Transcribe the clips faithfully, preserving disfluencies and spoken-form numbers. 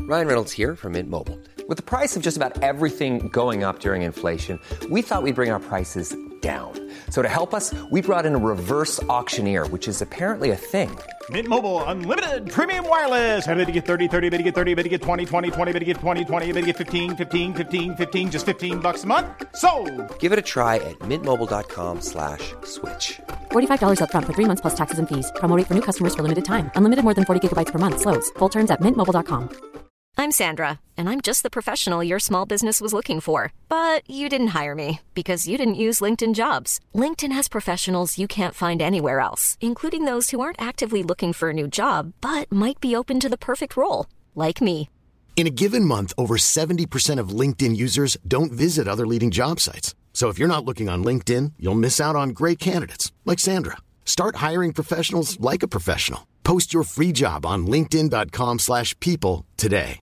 Ryan Reynolds here from Mint Mobile. With the price of just about everything going up during inflation, we thought we'd bring our prices down. So to help us, we brought in a reverse auctioneer, which is apparently a thing. Mint Mobile Unlimited Premium Wireless. How to get thirty, thirty, how to get thirty, how to get twenty, twenty, twenty, how to get twenty, twenty, how to get fifteen, fifteen, fifteen, fifteen, just fifteen bucks a month? Sold! Give it a try at mintmobile.com slash switch. forty-five dollars up front for three months plus taxes and fees. Promo rate for new customers for limited time. Unlimited more than forty gigabytes per month. Slows full terms at mint mobile dot com. I'm Sandra, and I'm just the professional your small business was looking for. But you didn't hire me because you didn't use LinkedIn Jobs. LinkedIn has professionals you can't find anywhere else, including those who aren't actively looking for a new job, but might be open to the perfect role, like me. In a given month, over seventy percent of LinkedIn users don't visit other leading job sites. So if you're not looking on LinkedIn, you'll miss out on great candidates like Sandra. Start hiring professionals like a professional. Post your free job on linkedin.com slash people today.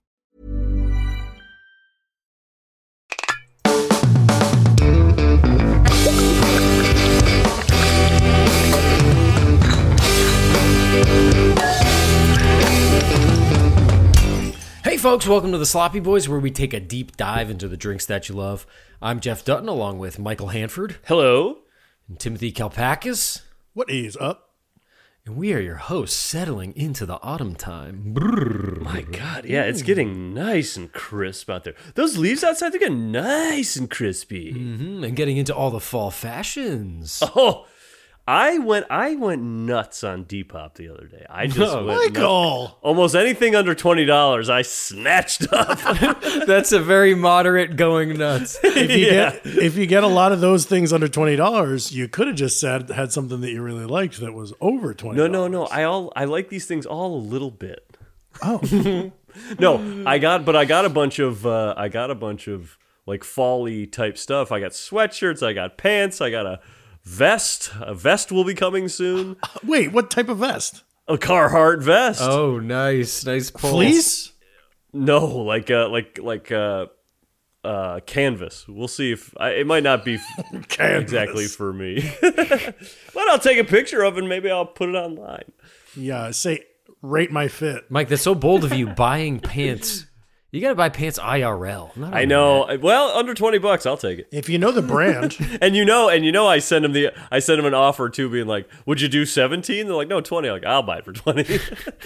Hey folks, welcome to the Sloppy Boys, where we take a deep dive into the drinks that you love. I'm Jeff Dutton, along with Michael Hanford. Hello. And Timothy Kalpakis. What is up? And we are your hosts, settling into the autumn time. Brrr. My God, yeah, it's getting nice and crisp out there. Those leaves outside, they're getting nice and crispy. Mm-hmm. And getting into all the fall fashions. Oh, I went I went nuts on Depop the other day. I just No, went Michael! nuts. Almost anything under twenty dollars, I snatched up. That's a very moderate going nuts. If you Yeah. get if you get a lot of those things under twenty dollars, you could have just said had something that you really liked that was over twenty. No, no, no. I all I like these things all a little bit. Oh, No, I got but I got a bunch of uh, I got a bunch of like fall-y type stuff. I got sweatshirts, I got pants, I got a vest. A vest will be coming soon. wait, what type of vest? A Carhartt vest. Oh, nice. Nice pull. Fleece? No, like uh, like like uh, uh, canvas. We'll see if I, it might not be f- Canvas. exactly for me, but I'll take a picture of it and maybe I'll put it online. Yeah, say rate my fit. Mike, that's so bold of you, buying pants. You got to buy pants I R L. not I on know. net. Well, under twenty bucks, I'll take it. If you know the brand, And you know, and you know, I send them the I send them an offer too, being like, "Would you do seventeen?" They're like, "No, twenty." I'm like, I'll buy it for twenty.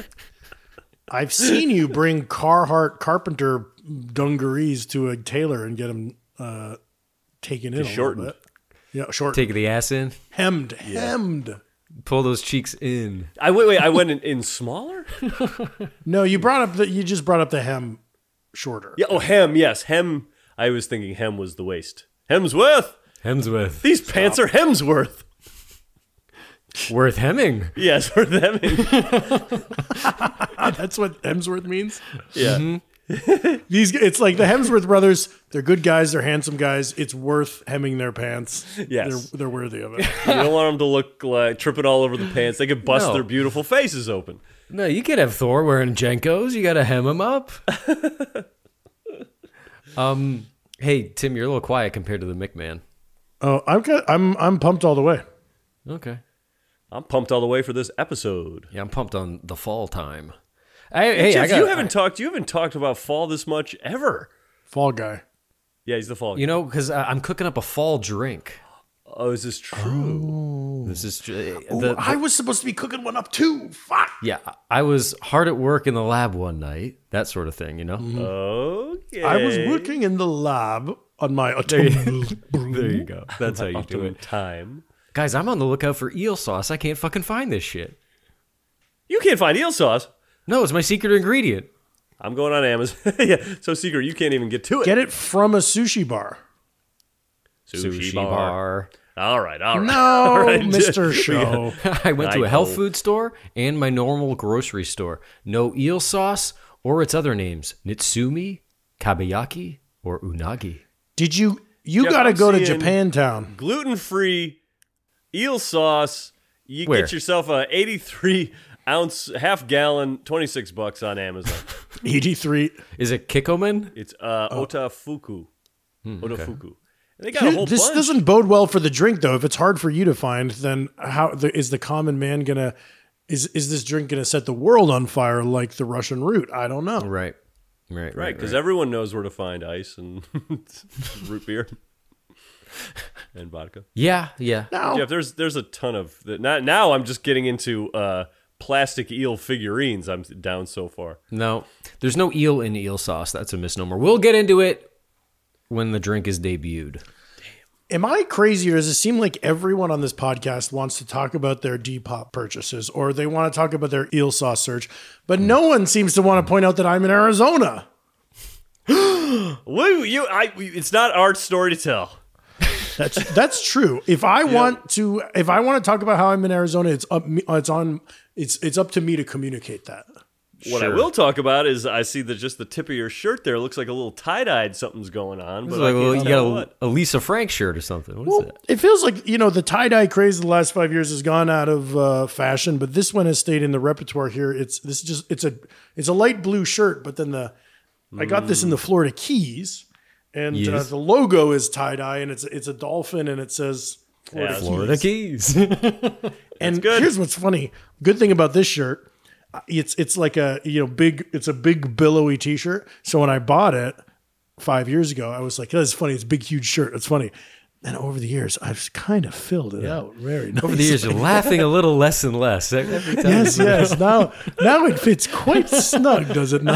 I've seen you bring Carhartt carpenter dungarees to a tailor and get them uh, taken in a shortened. little bit. Yeah, short, Take the ass in, hemmed, hemmed. pull those cheeks in. I wait, wait. I went in, in smaller. No, you brought up the you just brought up the hem shorter. Yeah. Oh, hem. Yes, hem. I was thinking hem was the waist. Hemsworth. Hemsworth. These pants are Hemsworth. Worth hemming. Yes, worth hemming. That's what Hemsworth means. Yeah. These it's like the Hemsworth brothers. They're good guys. They're handsome guys. It's worth hemming their pants. Yes. they're, they're worthy of it. You don't want them to look like tripping all over the pants. They could bust No. their beautiful faces open. No, you could have Thor wearing Jenkos. You got to hem him up. um, hey Tim, you're a little quiet compared to the McMahon. Oh, I'm good. I'm I'm pumped all the way. Okay. I'm pumped all the way for this episode. Yeah, I'm pumped on the fall time. Hey, hey, Jeff, I got, you haven't talked. You haven't talked about fall this much ever. Fall guy. Yeah, he's the fall. You know, because I'm cooking up a fall drink. Oh, is this true? This is tr- Oh, the, I was supposed to be cooking one up too. Fuck. yeah. I was hard at work in the lab one night. That sort of thing, you know. Okay. I was working in the lab on my There you, autumnal brew. there you go. That's how you do Optimum it, time. guys. I'm on the lookout for eel sauce. I can't fucking find this shit. You can't find eel sauce. No, it's my secret ingredient. I'm going on Amazon. Yeah, so secret. You can't even get to it. Get it from a sushi bar. Sushi, bar. All right. All right. No, all right. Mister Show. I went to I a health know. food store and my normal grocery store. No eel sauce or its other names: Nitsumi, Kabayaki, or Unagi. Did you? You Jeff, got to I'm go to seeing- Japantown. Gluten-free eel sauce. You Where? get yourself a eighty-three ounce, half gallon, twenty-six bucks on Amazon. eighty-three. Is it Kikkoman? It's uh, Oh. Otafuku. Hmm, Otafuku. And they got a whole This bunch. doesn't bode well for the drink, though. If it's hard for you to find, then how the, is the common man gonna? Is is this drink gonna set the world on fire like the Russian root? I don't know. Right. Right, Right, because right. everyone knows where to find ice and root beer and vodka. Yeah, yeah. Now, Jeff, there's there's a ton of that. Now, now I'm just getting into uh, plastic eel figurines. I'm down so far. No, there's no eel in eel sauce. That's a misnomer. We'll get into it when the drink is debuted. am I crazy or does it seem like everyone on this podcast wants to talk about their Depop purchases or they want to talk about their eel sauce search, but no one seems to want to point out that I'm in Arizona? Woo, you, I, it's not our story to tell. That's that's true. If I want to, if I want to talk about how I'm in Arizona, it's up. me- It's on. It's it's up to me to communicate that. What I Sure. will talk about is I see that just the tip of your shirt there looks like a little tie-dyed something's going on, but It's I like, can't well, you tell got what. a, a Lisa Frank shirt or something. What is Well, that? it feels like you know the tie dye craze of the last five years has gone out of uh, fashion, but this one has stayed in the repertoire here. It's this is just it's a it's a light blue shirt, but then the I got this in the Florida Keys, and uh, Yes. the logo is tie dye, and it's it's a dolphin, and it says Florida Yeah, Keys. Florida Keys. And good. here's what's funny. Good thing about this shirt, uh, it's it's like a you know big. It's a big billowy T-shirt. So when I bought it five years ago, I was like, "That's funny. It's a big, huge shirt. It's funny." And over the years, I've kind of filled it out very nicely. Over the years, you're laughing a little less and less. Every time Yes, yes. Now, now it fits quite snug, does it not?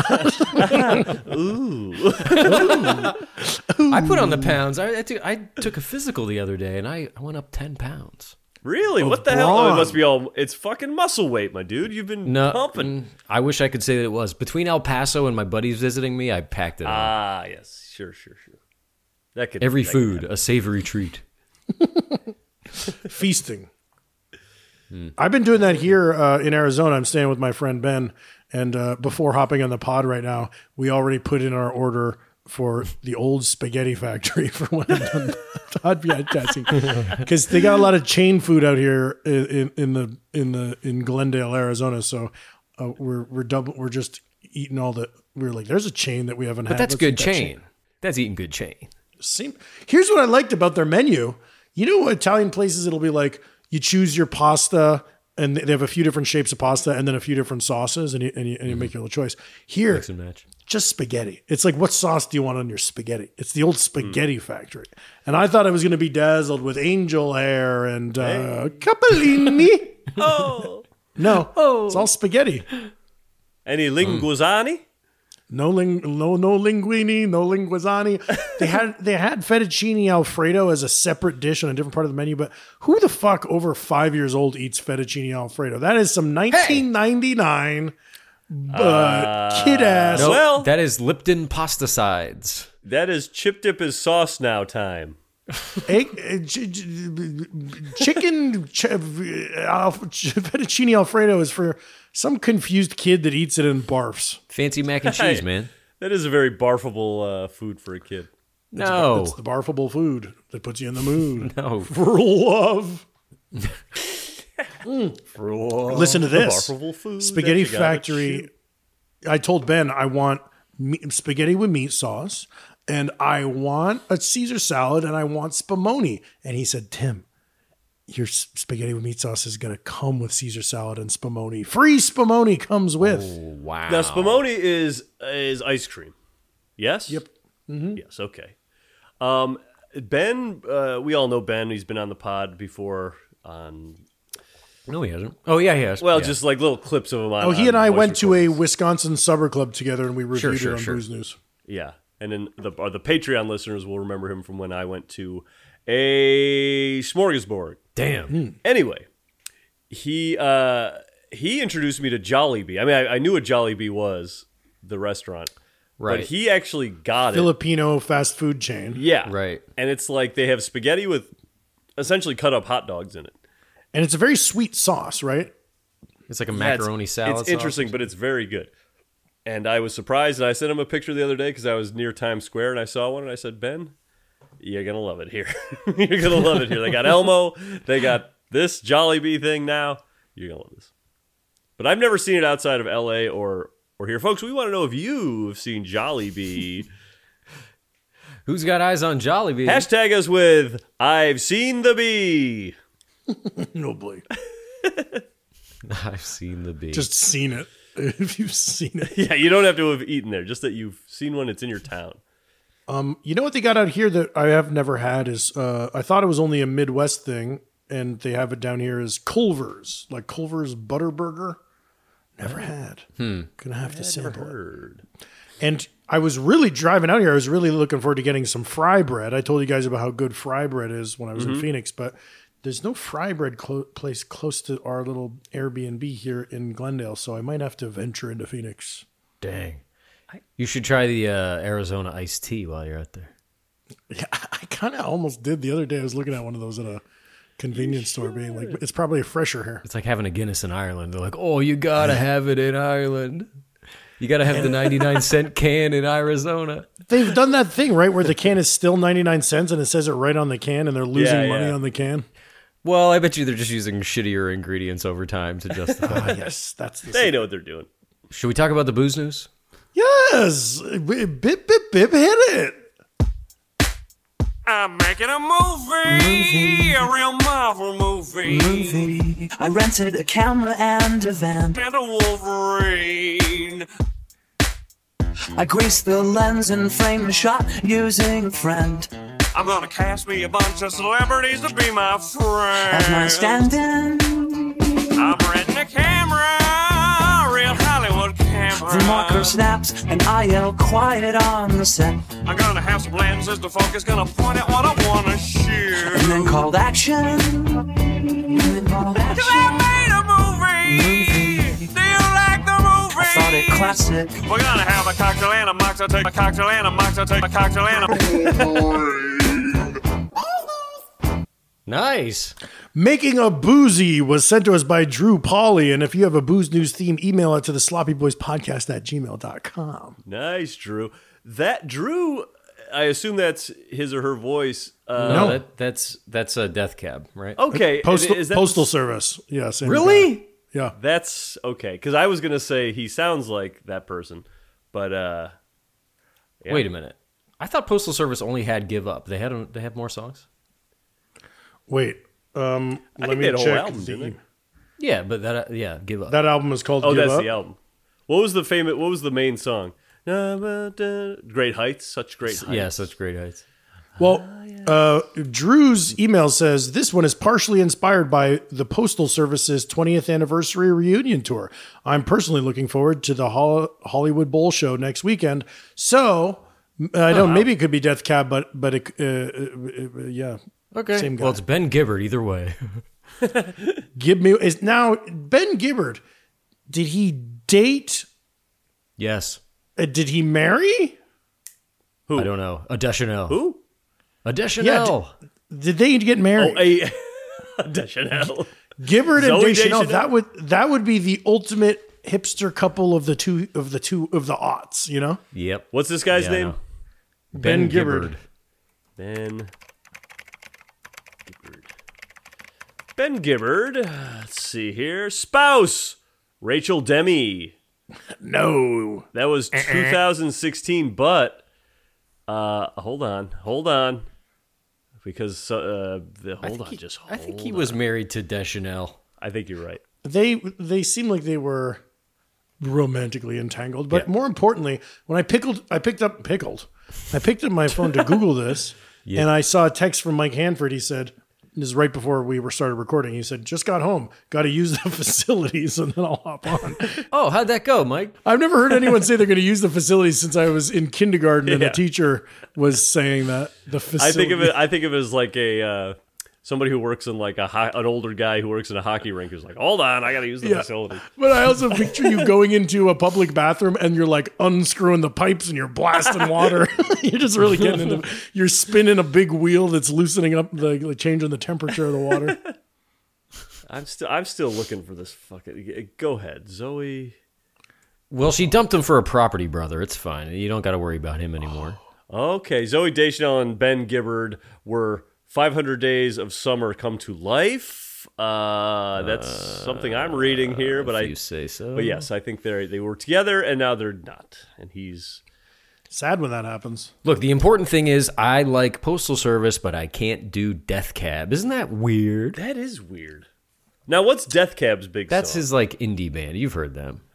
I put on the pounds. I, I, took, I took a physical the other day, and I, I went up ten pounds. Really? What the hell? Oh, it brawn. must be all. It's fucking muscle weight, my dude. You've been No, pumping. mm, I wish I could say that it was. Between El Paso and my buddies visiting me, I packed it on. Ah, yes, sure, sure, sure. That could Every that could food, happen. a savory treat. Feasting. I've been doing that here uh, in Arizona. I'm staying with my friend Ben, and uh, before hopping on the pod right now, we already put in our order for the old spaghetti factory for when I'm done pod podcasting, because they got a lot of chain food out here in, in, in the in the in Glendale, Arizona. So uh, we're we're double we're just eating all the. We're like, there's a chain that we haven't But had. that's Let's good eat that chain. That's eating good chain. Seem, here's what I liked about their menu. You know, Italian places, it'll be like you choose your pasta, and they have a few different shapes of pasta, and then a few different sauces, and you and you, and you make your little choice. Here, Mix and match. just spaghetti. It's like, what sauce do you want on your spaghetti? It's the old spaghetti factory. And I thought I was going to be dazzled with angel hair and uh, capellini. Oh, No, it's all spaghetti. any linguizzani? No ling, no no linguini, no linguizzani. They had they had fettuccine alfredo as a separate dish on a different part of the menu. But who the fuck over five years old eats fettuccine alfredo? That is some nineteen ninety-nine uh, kid ass. No, Well- that is Lipton pasta sides. That is chip dip is sauce now time. Egg, uh, ch- ch- chicken ch- uh, alf- ch- fettuccine alfredo is for some confused kid that eats it and barfs. Fancy mac and cheese, man. That is a very barfable uh, food for a kid. No. It's the barfable food that puts you in the mood No. for love. Listen to this. Barfable food. Spaghetti that you gotta Factory. chew. I told Ben I want meat, spaghetti with meat sauce, and I want a Caesar salad, and I want spumoni. And he said, "Tim, your s- spaghetti with meat sauce is going to come with Caesar salad and spumoni. Free spumoni comes with." Wow. Now spumoni is is ice cream. Yes. Yep. Yes. Okay. Um, Ben, uh, we all know Ben. He's been on the pod before. On No, he hasn't. Oh, yeah, he has. well, Yeah. just like little clips of him. On, Oh, he on and I voice went to a recordings. Wisconsin Supper Club together, and we reviewed Sure, sure, it on sure. Booze News. Yeah, and then the or the Patreon listeners will remember him from when I went to a smorgasbord. Damn. Anyway, he uh, he introduced me to Jollibee. I mean, I, I knew what Jollibee was, the restaurant, Right. but he actually got it. Filipino fast food chain. Yeah, Right. And it's like they have spaghetti with essentially cut up hot dogs in it. And it's a very sweet sauce, right? It's like a Yeah, it's- macaroni salad. It's interesting, but it's very good. And I was surprised, and I sent him a picture the other day because I was near Times Square and I saw one, and I said, Ben, you're gonna love it here. You're gonna love it here. They got Elmo, they got this Jollibee thing now. You're gonna love this. But I've never seen it outside of L A or or here, folks. We want to know if you've seen Jollibee. Who's got eyes on Jollibee? Hashtag us with I've seen the bee. No boy. I've seen the bee. Just seen it. if you've seen it. Yeah, you don't have to have eaten there, just that you've seen one. It's in your town. Um, you know what they got out here that I have never had is uh, I thought it was only a Midwest thing, and they have it down here is Culver's, like Culver's Butterburger. Never had. Hmm. Gonna have to sample it. Heard. And I was really driving out here. I was really looking forward to getting some fry bread. I told you guys about how good fry bread is when I was Mm-hmm. in Phoenix, but there's no fry bread clo- place close to our little Airbnb here in Glendale, so I might have to venture into Phoenix. Dang. You should try the uh, Arizona iced tea while you're out there. Yeah, I kind of almost did the other day. I was looking at one of those at a convenience store, being like, it's probably fresher here. It's like having a Guinness in Ireland. They're like, oh, you got to have it in Ireland. You got to have the ninety-nine cent can in Arizona. They've done that thing, right, where the can is still ninety-nine cents and it says it right on the can, and they're losing Yeah, money yeah. on the can. Well, I bet you they're just using shittier ingredients over time to justify Ah, it. yes, that's the They know what they're doing. Should we talk about the booze news? Yes, bip bip bip, hit it. I'm making a movie, a real Marvel movie. Movie. I rented a camera and a van. And a Wolverine. I greased the lens and framed the shot using a friend. I'm gonna cast me a bunch of celebrities to be my friend. As my stand-in, I'm renting a camera, a real Hollywood camera. the marker snaps and I yell quiet on the set. I'm gonna have some lenses to focus, gonna point at what I wanna shoot. And then called action. And then called Cause action. I made a movie. Movie. Do you like the movie? I thought it classic. We're gonna have a cocktail and a mocktail, take a cocktail and a mocktail, take a cocktail and a... Nice. Making a Boozy was sent to us by Drew Pauly, and if you have a booze news theme, email it to the sloppy boys podcast at gmail dot com. Nice, Drew. That Drew, I assume that's his or her voice. Uh, No, that, that's that's a death cab, right? Okay. Postal, is that- postal service. Yes. and, Really? uh, yeah. That's okay. Because I was going to say he sounds like that person. But, uh, yeah. Wait a minute. I thought Postal Service only had Give Up. They had they have more songs? Wait. Um, I let think me they had a whole check. album, the- didn't they? Yeah, but that uh, yeah, Give Up. that album is called Oh, Give that's Up. the album. What was the famous, what was the main song? Great Heights. Such Great Heights. Yeah, such great heights. Well, uh, Drew's email says this one is partially inspired by the Postal Service's twentieth anniversary reunion tour. I'm personally looking forward to the Hol- Hollywood Bowl show next weekend. So I don't. Maybe it could be Death Cab, but but it, uh, uh, uh, yeah. Okay. Same guy. Well, it's Ben Gibbard either way. Give me is now Ben Gibbard. Did he date? Yes. Uh, did he marry? Who? I don't know. A Deschanel. Who? A Deschanel. Yeah, Did they get married? Oh, a Deschanel. Gibbard and Zooey Deschanel. Deschanel? That would that would be the ultimate hipster couple of the two of the two of the aughts. You know, Yep. What's this guy's Yeah, I name? know. Ben Gibbard. Ben Gibbard. Ben Gibbard. Let's see here. Spouse. Rachel Demme. No. That was two thousand sixteen, but uh, hold on, hold on, because uh, the hold on, he, just hold I think he on. was married to Deschanel. I think you're right. They they seem like they were romantically entangled, but more importantly, when I pickled, I picked up pickled. I picked up my phone to Google this, Yeah. and I saw a text from Mike Hanford. He said, "This is right before we were started recording." He said, "Just got home, got to use the facilities, and then I'll hop on." Oh, how'd that go, Mike? I've never heard anyone say they're going to use the facilities since I was in kindergarten, and Yeah. a teacher was saying that the facility. I think of it. I think of it as like a uh, somebody who works in like a ho- an older guy who works in a hockey rink who's like, hold on, I got to use the Yeah. facility. But I also picture you going into a public bathroom and you're like unscrewing the pipes and you're blasting water. You're just really getting into. You're spinning a big wheel that's loosening up the like, changing the temperature of the water. I'm still I'm still looking for this fucking. Go ahead, Zoe. Well, she dumped him for a property brother. It's fine. You don't got to worry about him anymore. Okay, Zoe Deschanel and Ben Gibbard were five hundred Days of Summer Come to Life. Uh, that's something I'm reading here, but if I you say so. But yes, I think they they were together and now they're not, and he's. Sad when that happens. Look, the important thing is I like Postal Service, but I can't do Death Cab. Isn't that weird? That is weird. Now, what's Death Cab's big That's song? his like indie band. You've heard them.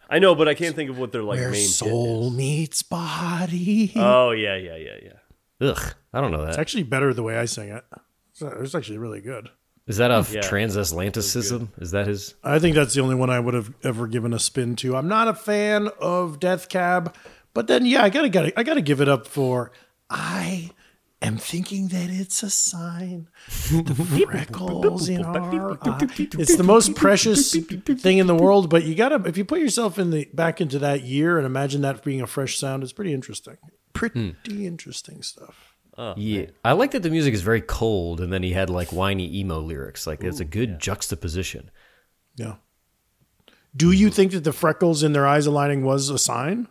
I know, but I can't think of what their like Where main soul hit is. meets body. Oh yeah, yeah, yeah, yeah. Ugh, I don't know that. It's actually better the way I sing it. It's, it's actually really good. Is that a Yeah. transatlanticism? Is that his? I think that's the only one I would have ever given a spin to. I'm not a fan of Death Cab, but then yeah, I gotta gotta I gotta give it up for I am thinking that it's a sign. The freckles in our eye. It's the most precious thing in the world, but you gotta if you put yourself in the back into that year and imagine that being a fresh sound, it's pretty interesting. Pretty interesting stuff. Oh, Yeah, I like that the music is very cold, and then he had like whiny emo lyrics. Like it's a good yeah. juxtaposition. Yeah. Do you think that the freckles in their eyes aligning was a sign?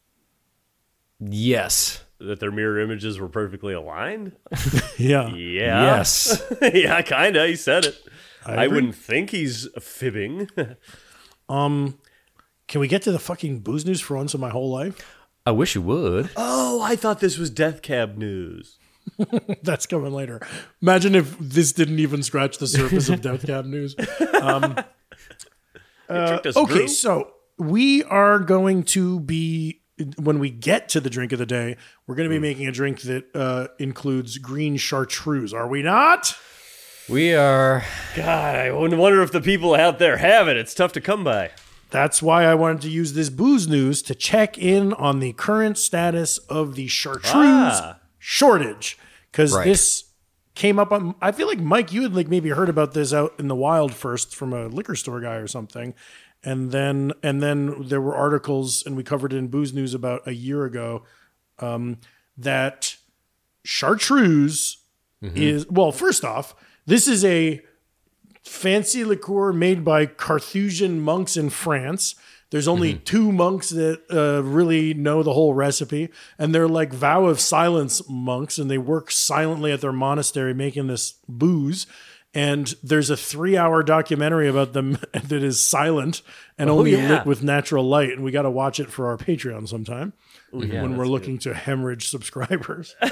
Yes. That their mirror images were perfectly aligned? Yeah. Yeah. Yes. Yeah, kinda. He said it. I I, agree. wouldn't think he's fibbing. Um, can we get to the fucking booze news for once in my whole life? I wish you would. Oh, I thought this was Death Cab news. That's coming later. Imagine if this didn't even scratch the surface of Death Cab news. Um, uh, tricked us, okay, Drew. so we are going to be, when we get to the drink of the day, we're going to be making a drink that uh, includes green chartreuse, are we not? We are. God, I wonder if the people out there have it. It's tough to come by. That's why I wanted to use this booze news to check in on the current status of the chartreuse Ah. shortage. Because Right. this came up on, I feel like, Mike, you had like maybe heard about this out in the wild first from a liquor store guy or something. And then, and then there were articles, and we covered it in Booze News about a year ago, um, that chartreuse is, well, first off, this is a fancy liqueur made by Carthusian monks in France. There's only two monks that uh, really know the whole recipe, and they're like vow of silence monks, and they work silently at their monastery making this booze. And there's a three-hour documentary about them that is silent and only yeah. lit with natural light, and we got to watch it for our Patreon sometime yeah, when we're that's looking to hemorrhage subscribers. but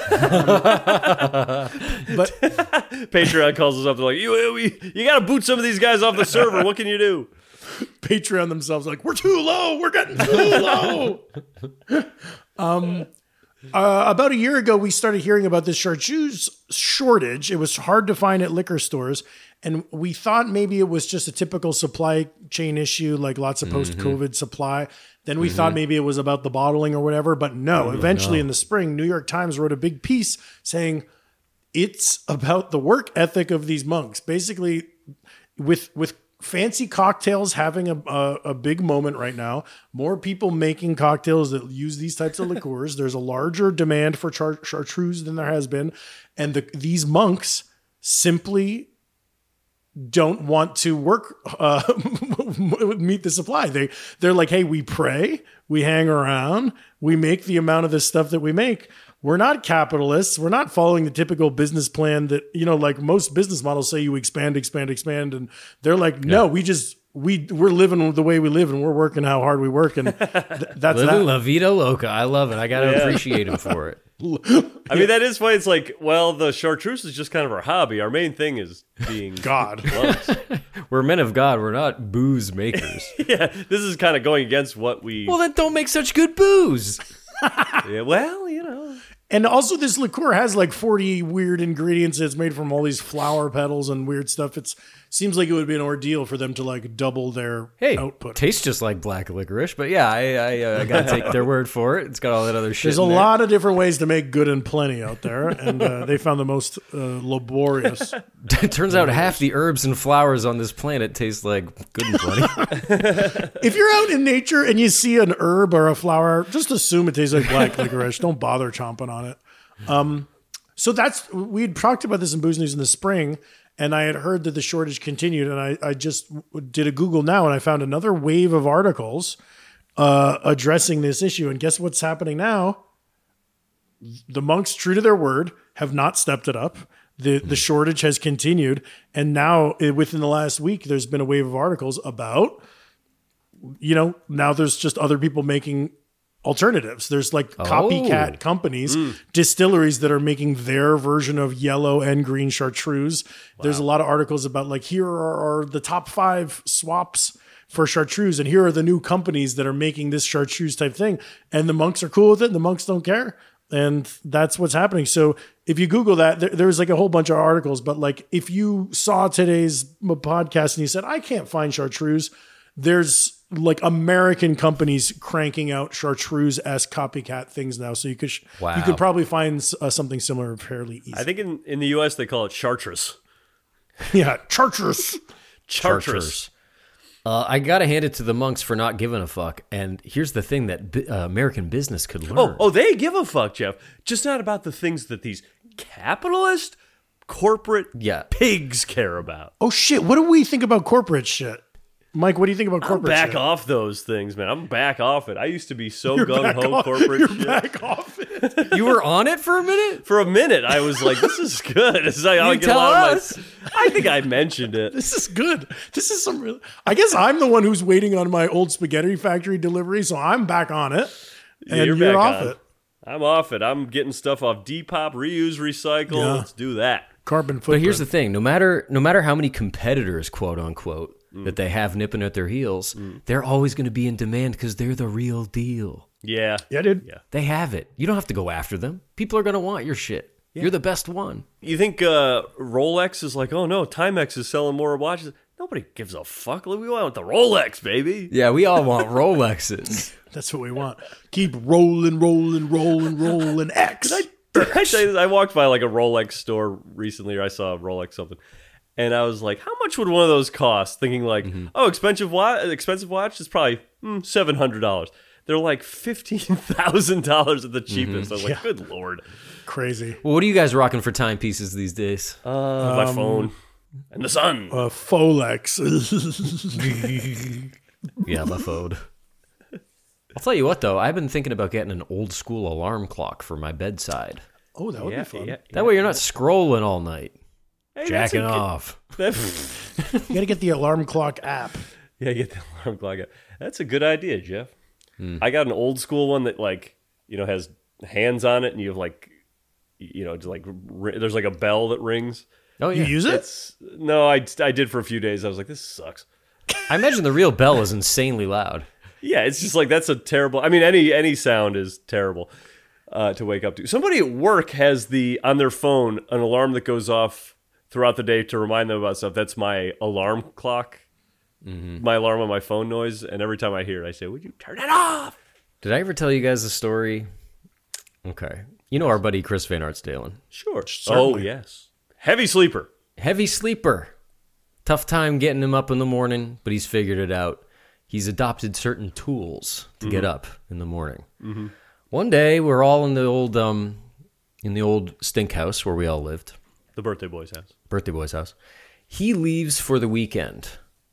Patreon calls us up. They're like, you, we, you got to boot some of these guys off the server. What can you do? Patreon themselves like, we're too low. We're getting too low. um, uh, about a year ago, we started hearing about this chartreuse shortage. It was hard to find at liquor stores. And we thought maybe it was just a typical supply chain issue, like lots of post-COVID supply. Then we thought maybe it was about the bottling or whatever. But no, eventually in the spring, New York Times wrote a big piece saying it's about the work ethic of these monks. Basically, with with fancy cocktails having a, a, a big moment right now, more people making cocktails that use these types of liqueurs. There's a larger demand for char- chartreuse than there has been. And the, these monks simply don't want to work, uh, meet the supply. They, they're like, hey, we pray, we hang around, we make the amount of this stuff that we make. We're not capitalists. We're not following the typical business plan that, you know, like most business models say you expand, expand, expand. And they're like, no, we just, we, we're living the way we live and we're working how hard we work. And th- that's Living that. La Vida Loca. I love it. I got to Yeah. appreciate him for it. I mean, that is why it's like, well, the chartreuse is just kind of our hobby. Our main thing is being God. monks. We're men of God. We're not booze makers. Yeah, this is kind of going against what we. Well, then don't make such good booze. Yeah, well, you know. And also this liqueur has like forty weird ingredients. It's made from all these flower petals and weird stuff. It's seems like it would be an ordeal for them to like double their Hey, output. tastes just like black licorice, but yeah, I, I, uh, I gotta take their word for it. It's got all that other shit. There's a in there. lot of different ways to make good and plenty out there, and uh, they found the most uh, laborious. It turns out half the herbs and flowers on this planet taste like good and plenty. If you're out in nature and you see an herb or a flower, just assume it tastes like black licorice. Don't bother chomping on it. Um, so that's we'd talked about this in Booze News in the spring, and I had heard that the shortage continued, and I, I just did a Google now, and I found another wave of articles uh, addressing this issue. And guess what's happening now? The monks, true to their word, have not stepped it up. The the shortage has continued, and now eh, within the last week, there's been a wave of articles about, you know, now there's just other people making alternatives. There's like copycat Oh. companies, distilleries that are making their version of yellow and green chartreuse. There's a lot of articles about like, here are, are the top five swaps for chartreuse, and here are the new companies that are making this chartreuse type thing, and the monks are cool with it, and the monks don't care, and that's what's happening. So if you Google that, there, there's like a whole bunch of articles, but like if you saw today's podcast and you said, I can't find chartreuse, there's like American companies cranking out chartreuse-esque copycat things now. So you could, Wow. you could probably find uh, something similar fairly easy. I think in, in the U S they call it chartreuse. Yeah, chartreuse. Chartreuse. Uh, I gotta hand it to the monks for not giving a fuck. And here's the thing that bi- uh, American business could learn. Oh, oh, they give a fuck, Jeff. Just not about the things that these capitalist corporate Yeah. pigs care about. Oh shit! What do we think about corporate shit, Mike? What do you think about I'm corporate back shit? off those things, man. I'm back off it. I used to be so You're gung back ho off- corporate You're shit. back off it. You were on it for a minute? For a minute, I was like, "This is good." It's like, I You get a tell lot of us. my. I think I mentioned it. This is good. This is some real. I guess I'm the one who's waiting on my old spaghetti factory delivery, so I'm back on it, Yeah, and you're you're, back off on. it. I'm off it. I'm getting stuff off Depop, reuse, recycle. Yeah. Let's do that. Carbon footprint. But here's the thing: no matter no matter how many competitors, quote unquote, that they have nipping at their heels, they're always going to be in demand because they're the real deal. Yeah. Yeah, dude. Yeah. They have it. You don't have to go after them. People are going to want your shit. You're the best one. You think uh, Rolex is like, oh no, Timex is selling more watches? Nobody gives a fuck. We want the Rolex, baby. Yeah, we all want Rolexes. That's what we want. Keep rolling, rolling, rolling, rolling. X. I tell you this, I walked by like a Rolex store recently, or I saw a Rolex something, and I was like, how much would one of those cost? Thinking like, oh, expensive watch, expensive watch is probably mm, seven hundred dollars. They're like fifteen thousand dollars at the cheapest. I was like, Yeah. good lord. Crazy. Well, what are you guys rocking for timepieces these days? Uh, my phone and the sun. Uh, Folex. Yeah, my phone. I'll tell you what, though. I've been thinking about getting an old school alarm clock for my bedside. Oh, that would yeah, be fun. yeah, That way you're not scrolling all night, Hey, that's jacking a good- off. that- You got to get the alarm clock app. Yeah, get the alarm clock out. That's a good idea, Jeff. I got an old school one that like, you know, has hands on it and you have like, you know, it's like ri- there's like a bell that rings. Oh, yeah. You use it? It's no, I, I did for a few days. I was like, this sucks. I imagine the real bell is insanely loud. Yeah, it's just like that's a terrible. I mean, any any sound is terrible uh, to wake up to. Somebody at work has the on their phone an alarm that goes off throughout the day to remind them about stuff. That's my alarm clock. My alarm on my phone noise, and every time I hear it, I say, "Would you turn it off?" Did I ever tell you guys a story? Okay. You know our buddy Chris Van Artsdalen. Sure. Certainly. Oh yes, heavy sleeper. Heavy sleeper. Tough time getting him up in the morning, but he's figured it out. He's adopted certain tools to get up in the morning. Mm-hmm. One day, we're all in the old um, in the old stink house where we all lived, The birthday boy's house. birthday boy's house. He leaves for the weekend,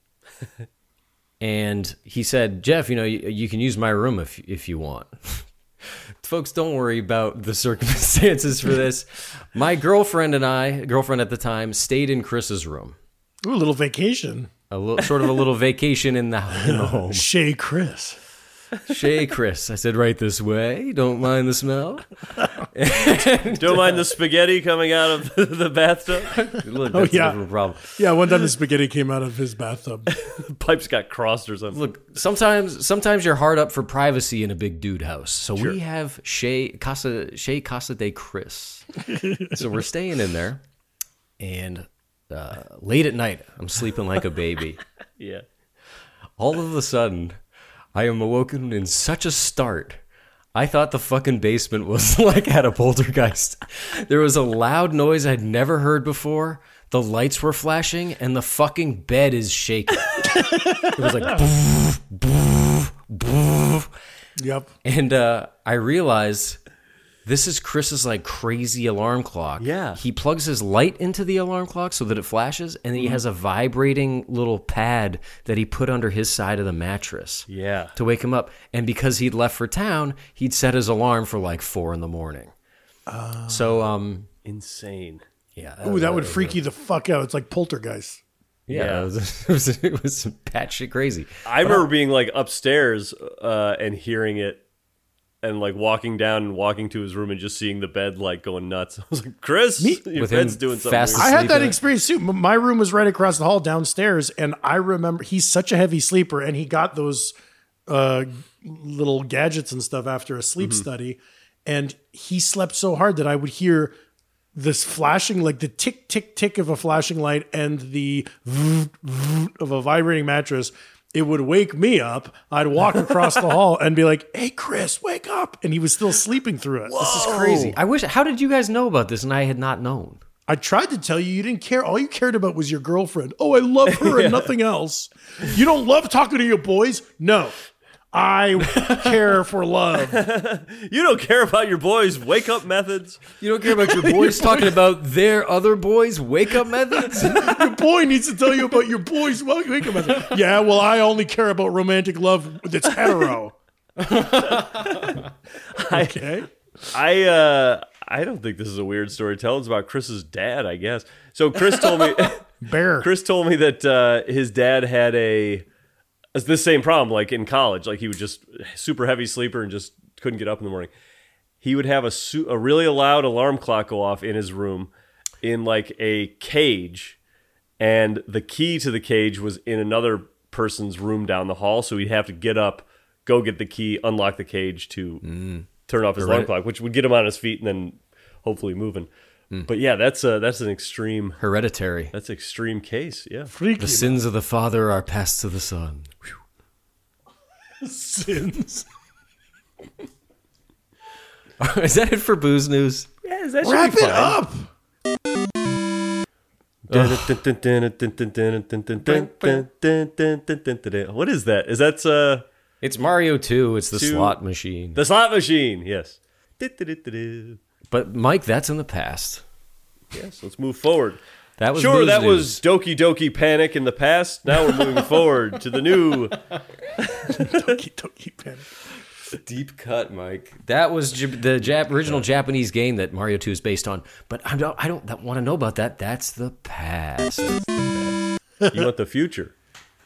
and he said, "Jeff, you know, you, you can use my room if if you want." Folks, don't worry about the circumstances for this. My girlfriend and I, girlfriend at the time, stayed in Chris's room. Ooh, a little vacation. A little, sort of a little vacation in the, in the home. Shay Chris. Shay Chris, I said right this way. Don't mind the smell. Don't mind the spaghetti coming out of the, the bathtub. Look, Oh, that's yeah. a different problem. Yeah, one time the spaghetti came out of his bathtub. The pipes got crossed or something. Look, sometimes sometimes you're hard up for privacy in a big dude house. So we have Shay Casa Shay Casa de Chris. So we're staying in there, and uh, late at night, I'm sleeping like a baby. Yeah. All of a sudden, I am awoken in such a start. I thought the fucking basement was like had a poltergeist. There was a loud noise I'd never heard before. The lights were flashing, and the fucking bed is shaking. It was like, boof, boof, boof. Yep. And uh, I realized this is Chris's like crazy alarm clock. Yeah. He plugs his light into the alarm clock so that it flashes, and he has a vibrating little pad that he put under his side of the mattress. Yeah. To wake him up. And because he'd left for town, he'd set his alarm for like four in the morning. Uh, so, um, Insane. yeah. Ooh, that would freak you the fuck out. It's like poltergeist. Yeah, Yeah. It, was, it was it was batshit crazy. I remember being like upstairs uh, and hearing it and like walking down and walking to his room and just seeing the bed like going nuts. I was like, Chris, Me- your With bed's him doing something fast weird. I had that sleeping. experience too. M- My room was right across the hall downstairs, and I remember he's such a heavy sleeper, and he got those uh, little gadgets and stuff after a sleep Mm-hmm. study, and he slept so hard that I would hear this flashing, like the tick, tick, tick of a flashing light and the vroom, vroom of a vibrating mattress. It would wake me up. I'd walk across the hall and be like, "Hey, Chris, wake up!" And he was still sleeping through it. This is crazy. I wish. How did you guys know about this and I had not known? I tried to tell you, you didn't care. All you cared about was your girlfriend. Oh, I love her and nothing else. You don't love talking to your boys? No. I care for love. You don't care about your boys' wake up methods. You don't care about your boys talking about their other boys' wake up methods? Your boy needs to tell you about your boys' wake up method. Yeah, well, I only care about romantic love that's hetero. Okay. I uh I don't think this is a weird story. Tell us about Chris's dad, I guess. So Chris told me Bear. Chris told me that uh, his dad had a it's the same problem, like in college. Like he was just super heavy sleeper and just couldn't get up in the morning. He would have a su- a really loud alarm clock go off in his room in like a cage, and the key to the cage was in another person's room down the hall. So he'd have to get up, go get the key, unlock the cage to mm. turn off his alarm clock, which would get him on his feet and then hopefully moving. Mm. But yeah, that's uh, that's an extreme Hereditary. That's an extreme case. Yeah, Freaky, the sins of the father are passed to the son. Sins. Is that it for booze news? Yeah, that Wrap it up. What is that? Is that uh? It's Mario two. It's the Two- slot machine. The slot machine? Yes. But Mike, that's in the past. Yes. Let's move forward. That was Sure, booze that news. was Doki Doki Panic in the past. Now we're moving forward to the new. Doki Doki Panic. Deep cut, Mike. That was J- the Jap- original Japanese game that Mario two is based on. But I don't, I don't want to know about that. That's the past. You want the future?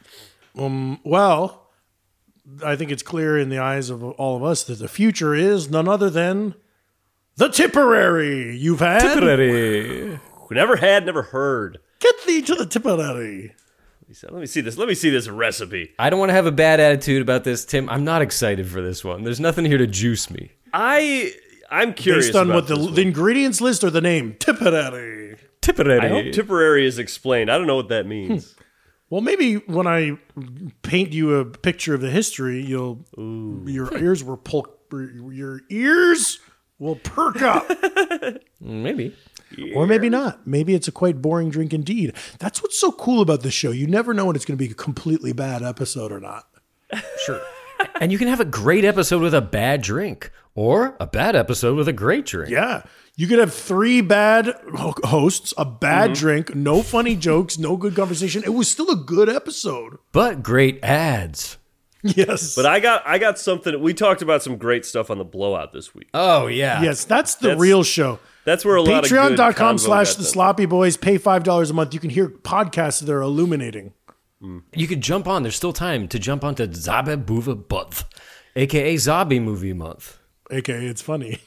Um. Well, I think it's clear in the eyes of all of us that the future is none other than the Tipperary. You've had Tipperary. Never had, never heard. Get thee to the Tipperary. Let me see this. Let me see this recipe. I don't want to have a bad attitude about this, Tim. I'm not excited for this one. There's nothing here to juice me. I I'm curious Based on about what the, this one. the ingredients list or the name Tipperary. Tipperary. I hope Tipperary is explained. I don't know what that means. Well, maybe when I paint you a picture of the history, you'll your ears will pull, your ears will perk up. Maybe. Or maybe not. Maybe it's a quite boring drink indeed. That's what's so cool about this show. You never know when it's going to be a completely bad episode or not. Sure. And you can have a great episode with a bad drink, or a bad episode with a great drink. Yeah. You could have three bad ho- hosts, a bad drink, no funny jokes, no good conversation. It was still a good episode. But great ads. Yes. But I got I got something. We talked about some great stuff on the Blowout this week. Oh, yeah. Yes, that's the That's- real show. That's where a lot of good Patreon.com convo slash got the done. sloppy boys. Pay five dollars a month. You can hear podcasts that are illuminating. You could jump on. There's still time to jump onto Zabe Buva Month, a k a. Zombie Movie Month. A K A it's funny.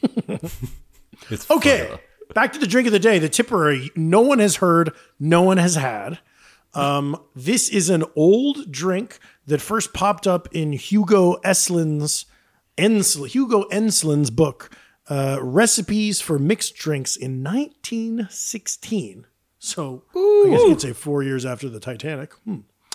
It's Okay, fun. back to the drink of the day, the Tipperary. No one has heard, no one has had. Um, this is an old drink that first popped up in Hugo Eslin's Ensl, Hugo Enslin's book, uh, Recipes for Mixed Drinks in nineteen sixteen. So I guess you could say four years after the Titanic. Hmm.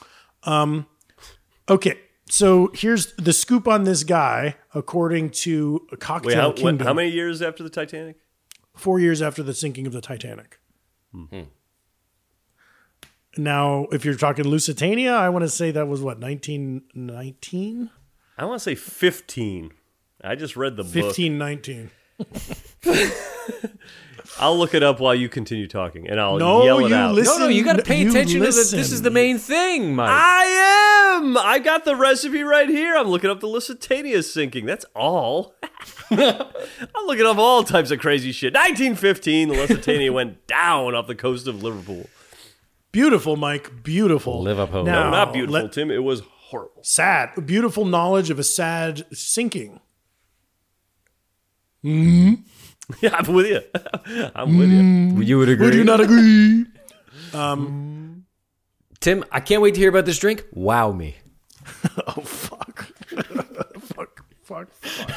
Um, okay, so here's the scoop on this guy, according to Cocktail Wait, how, Kingdom. what, how many years after the Titanic? Four years after the sinking of the Titanic. Mm-hmm. Now, if you're talking Lusitania, I want to say that was what, nineteen nineteen? I want to say fifteen. I just read the fifteen nineteen. book. I'll look it up while you continue talking, and I'll No, yell it you out. listen. No, no, you got to pay You attention to listen. the, this is the main thing, Mike. I am! I got the recipe right here. I'm looking up the Lusitania sinking. That's all. I'm looking up all types of crazy shit. nineteen fifteen, the Lusitania went down off the coast of Liverpool. Beautiful, Mike. Beautiful. Liverpool. Now, No, not beautiful, let- Tim. It was horrible. sad. Beautiful knowledge of a sad sinking. Mm. Yeah, I'm with you. I'm with you. You would agree? Would you not agree? Um, Tim, I can't wait to hear about this drink. Wow me. oh, fuck. fuck, fuck,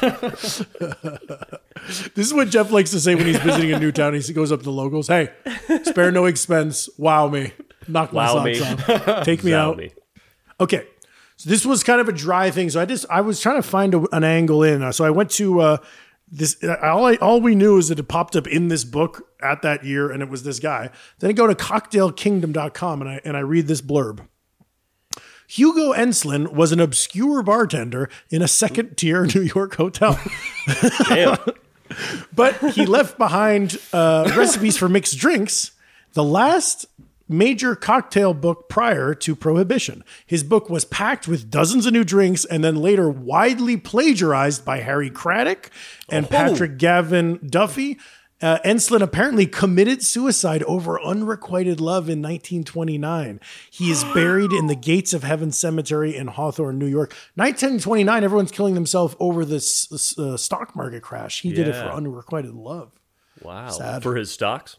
fuck. This is what Jeff likes to say when he's visiting a new town. He goes up to locals. Hey, spare no expense. Wow me. Knock my Wow socks me. off. Take me Wow out. me. Okay. So this was kind of a dry thing. So I just, I was trying to find a, an angle in. So I went to uh, this, all, I, all we knew is that it popped up in this book at that year, and it was this guy. Then I go to cocktail kingdom dot com and I, and I read this blurb. Hugo Enslin was an obscure bartender in a second-tier New York hotel. Damn. But he left behind uh, recipes for mixed drinks, the last major cocktail book prior to Prohibition. His book was packed with dozens of new drinks and then later widely plagiarized by Harry Craddock and Oh. Patrick Gavin Duffy. Uh, Enslin apparently committed suicide over unrequited love in nineteen twenty-nine. He is buried in the Gates of Heaven Cemetery in Hawthorne, New York. nineteen twenty-nine, everyone's killing themselves over this uh, stock market crash. He did it for Yeah. unrequited love. Wow. Sad. For his stocks?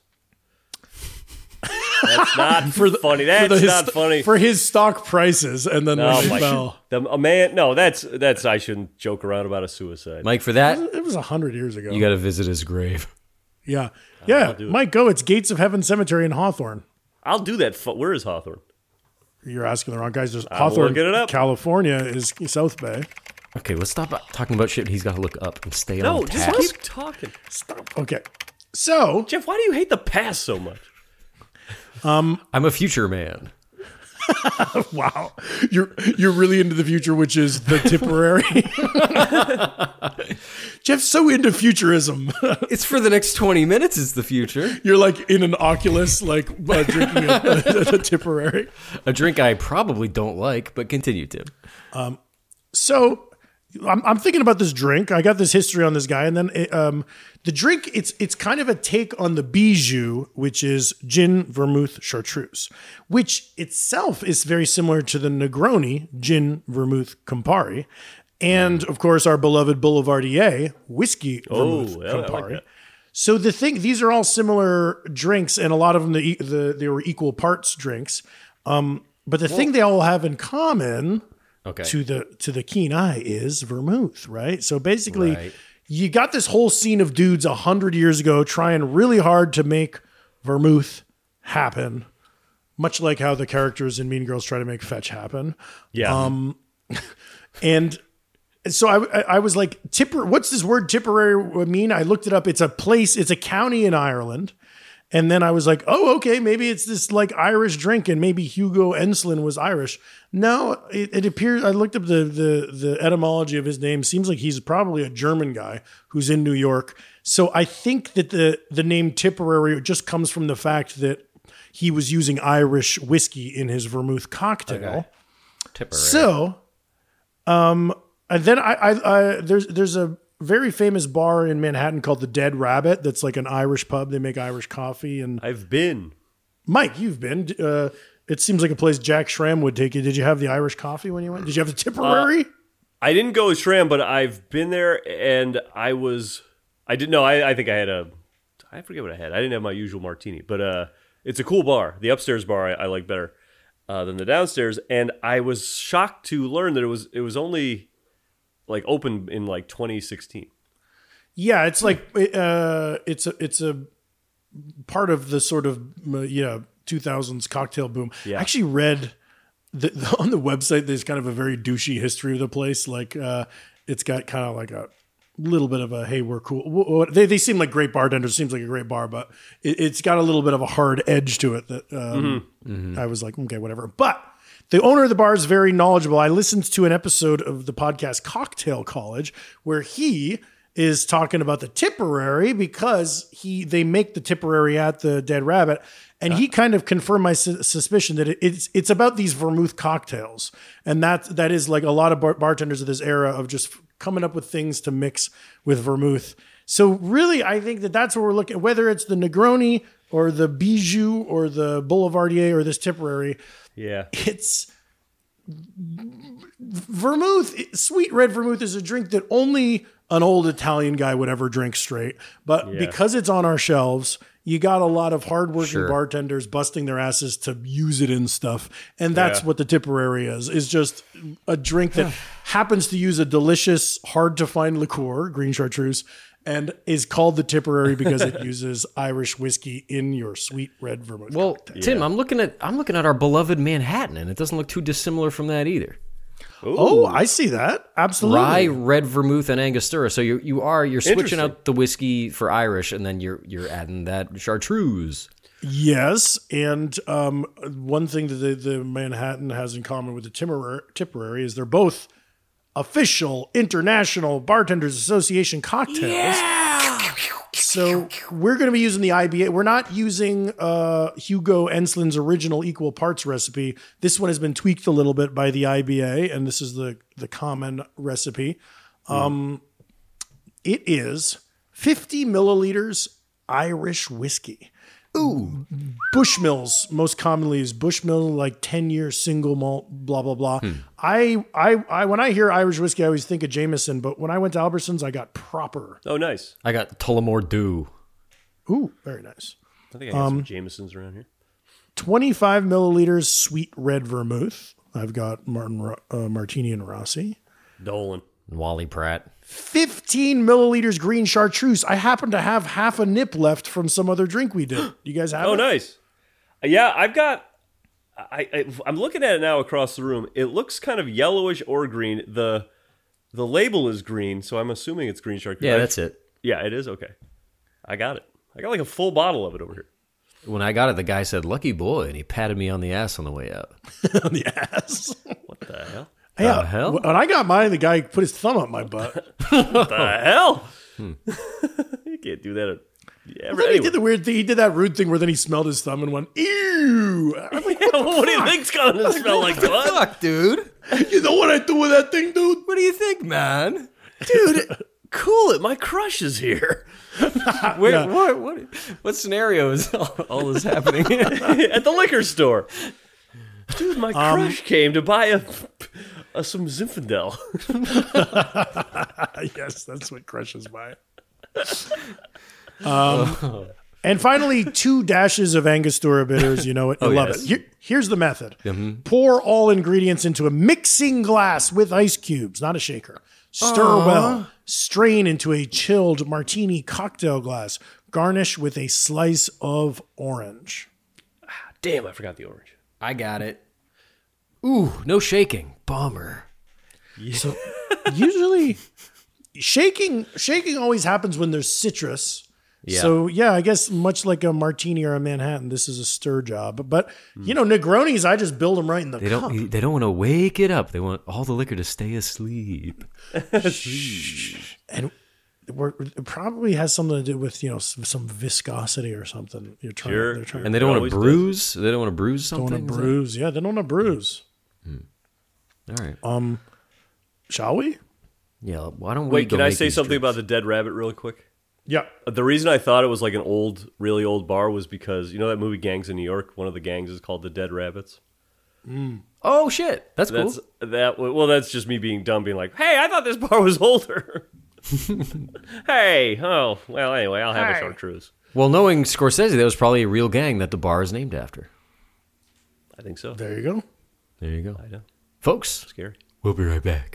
That's not For the- funny. for That's the- his not st- funny. For his stock prices, and then No, when they Mike. fell. The, a man, no, that's that's. I shouldn't joke around about a suicide. Mike, for that, It was a hundred years ago. you got to visit his grave. yeah, yeah. I'll do it. Mike, go. It's Gates of Heaven Cemetery in Hawthorne. I'll do that. fu- Where is Hawthorne? You're asking the wrong guys. There's I'm Hawthorne, looking it up. California is South Bay. Okay, let's stop talking about shit he's got to look up and stay No, on just task. keep talking. Stop. Okay, so Jeff, why do you hate the past so much? I'm a future man. wow, you're you're really into the future, which is the Tipperary. Jeff's so into futurism. It's for the next twenty minutes is the future. You're like in an Oculus, like uh, drinking a, a, a Tipperary. A drink I probably don't like, but continue, Tim. So I'm, I'm thinking about this drink. I got this history on this guy, and then it, um, the drink. It's it's kind of a take on the bijou, which is gin, vermouth, chartreuse, which itself is very similar to the Negroni, gin, vermouth, Campari, and of course our beloved Boulevardier, whiskey, Oh, vermouth, I like Campari. that. So the thing, these are all similar drinks, and a lot of them the, the they were equal parts drinks. Um, but the thing they all have in common, Okay. to the to the keen eye, is vermouth, right? So basically, Right. you got this whole scene of dudes a hundred years ago trying really hard to make vermouth happen, much like how the characters in Mean Girls try to make fetch happen. Yeah. Um, and so I, I, I was like, Tipper, what's this word Tipperary mean? I looked it up. It's a place, it's a county in Ireland. And then I was like, oh, okay, maybe it's this like Irish drink, and maybe Hugo Enslin was Irish. No, it, it appears, I looked up the, the, the etymology of his name. Seems like he's probably a German guy who's in New York. So I think that the, the name Tipperary just comes from the fact that he was using Irish whiskey in his vermouth cocktail. Okay. Tipperary. So, um, and then I, I, I, there's, there's a very famous bar in Manhattan called the Dead Rabbit. That's like an Irish pub. They make Irish coffee. And I've been. Mike, you've been, uh, it seems like a place Jack Schramm would take you. Did you have the Irish coffee when you went? Did you have the Tipperary? I didn't go with Shram, but I've been there, and I was. I didn't know. I, I think I had a. I forget what I had. I didn't have my usual martini, but uh, it's a cool bar. The upstairs bar I, I like better uh, than the downstairs, and I was shocked to learn that it was it was only like open in like twenty sixteen. Yeah, it's like uh, it's a it's a part of the sort of uh, you know two thousands cocktail boom. Yeah. I actually read the, the, on the website. There's kind of a very douchey history of the place. Like uh, it's got kind of like a little bit of a hey, we're cool. W- w- They they seem like great bartenders. Seems like a great bar, but it, it's got a little bit of a hard edge to it. That um, I was like, okay, whatever. But the owner of the bar is very knowledgeable. I listened to an episode of the podcast Cocktail College where he is talking about the Tipperary because he they make the Tipperary at the Dead Rabbit, and he kind of confirmed my su- suspicion that it, it's it's about these vermouth cocktails, and that that is like a lot of bar- bartenders of this era of just coming up with things to mix with vermouth. So really, I think that that's what we're looking at, whether it's the Negroni or the Bijou or the Boulevardier or this Tipperary. Yeah. It's vermouth. Sweet red vermouth is a drink that only an old Italian guy would ever drink straight. But Yeah. because it's on our shelves, you got a lot of hardworking Sure. bartenders busting their asses to use it in stuff. And that's Yeah. what the Tipperary is, is just a drink that happens to use a delicious, hard to find liqueur, green chartreuse, and is called the Tipperary because it uses Irish whiskey in your sweet red vermouth. Well, Tim, I'm looking at I'm looking at our beloved Manhattan, and it doesn't look too dissimilar from that either. Oh, I see that. Absolutely. Rye, red vermouth, and Angostura. So you you are you're switching Interesting. out the whiskey for Irish, and then you're you're adding that chartreuse. Yes, and um, one thing that the, the Manhattan has in common with the Tipperary, Tipperary is they're both official International Bartenders Association cocktails. Yeah. So we're going to be using the I B A. We're not using uh, Hugo Enslin's original equal parts recipe. This one has been tweaked a little bit by the I B A, and this is the the common recipe. Um, it is fifty milliliters Irish whiskey. Ooh. Bushmills most commonly is Bushmill, like ten year single malt, blah, blah, blah. Hmm. I, I, I, when I hear Irish whiskey, I always think of Jameson, but when I went to Albertsons, I got proper. Oh, nice. I got Tullamore Dew. Ooh, very nice. I think I got some Jamesons around here. twenty-five milliliters sweet red vermouth. I've got Martin, Ro- uh, Martini and Rossi. Dolan. Wally Pratt. fifteen milliliters green chartreuse. I happen to have half a nip left from some other drink we did. You guys have Oh, it? nice. Uh, Yeah, I've got. I, I I'm looking at it now across the room. It looks kind of yellowish or green. the The label is green, so I'm assuming it's green chartreuse. Yeah, that's it. Yeah, it is. Okay, I got it. I got like a full bottle of it over here. When I got it, the guy said, "Lucky boy," and he patted me on the ass on the way out. On the ass. What the hell? Yeah, The hell? when I got mine, the guy put his thumb up my butt. What the hell? You can't do that. Yeah, Well, then anyway. he did the weird thing. He did that rude thing where then he smelled his thumb and went, ew. I'm like, what, what do you think's gonna smell like? What? Fuck, dude. you know what I do with that thing, dude? What do you think, man? Dude, cool it. My crush is here Wait, Yeah. what, what, what scenario is all, all this happening? at the liquor store. Dude, my Um, crush came to buy a, a some Zinfandel. Yes, that's what crushes by. Um, and finally, two dashes of Angostura bitters. You know it. You Oh, love yes. it. Here- here's the method. Pour all ingredients into a mixing glass with ice cubes, not a shaker. Stir well. Strain into a chilled martini cocktail glass. Garnish with a slice of orange. Damn, I forgot the orange. I got it. Ooh, no shaking. Bummer. So usually shaking shaking always happens when there's citrus. Yeah. So yeah, I guess much like a martini or a Manhattan, this is a stir job. But you know, Negronis, I just build them right in the They cup. don't. They don't want to wake it up. They want all the liquor to stay asleep. And we're, it probably has something to do with, you know, some, some viscosity or something. You're trying. Sure. They're trying And they It don't want always to does. bruise. They don't want to bruise don't something. want to bruise. Yeah, they don't want to bruise. All right. Um, shall we? Yeah. Why don't we? Wait, go can I make say these something drinks? about the dead rabbit real quick? Yeah. The reason I thought it was like an old, really old bar was because, you know that movie Gangs of New York? One of the gangs is called the Dead Rabbits. Oh shit! That's cool. That's that. Well, that's just me being dumb, being like, "Hey, I thought this bar was older." Hey, oh, well, anyway, I'll have a chartreuse. Well, knowing Scorsese, that was probably a real gang that the bar is named after. I think so. There you go. There you go, I know. folks. Scary. We'll be right back.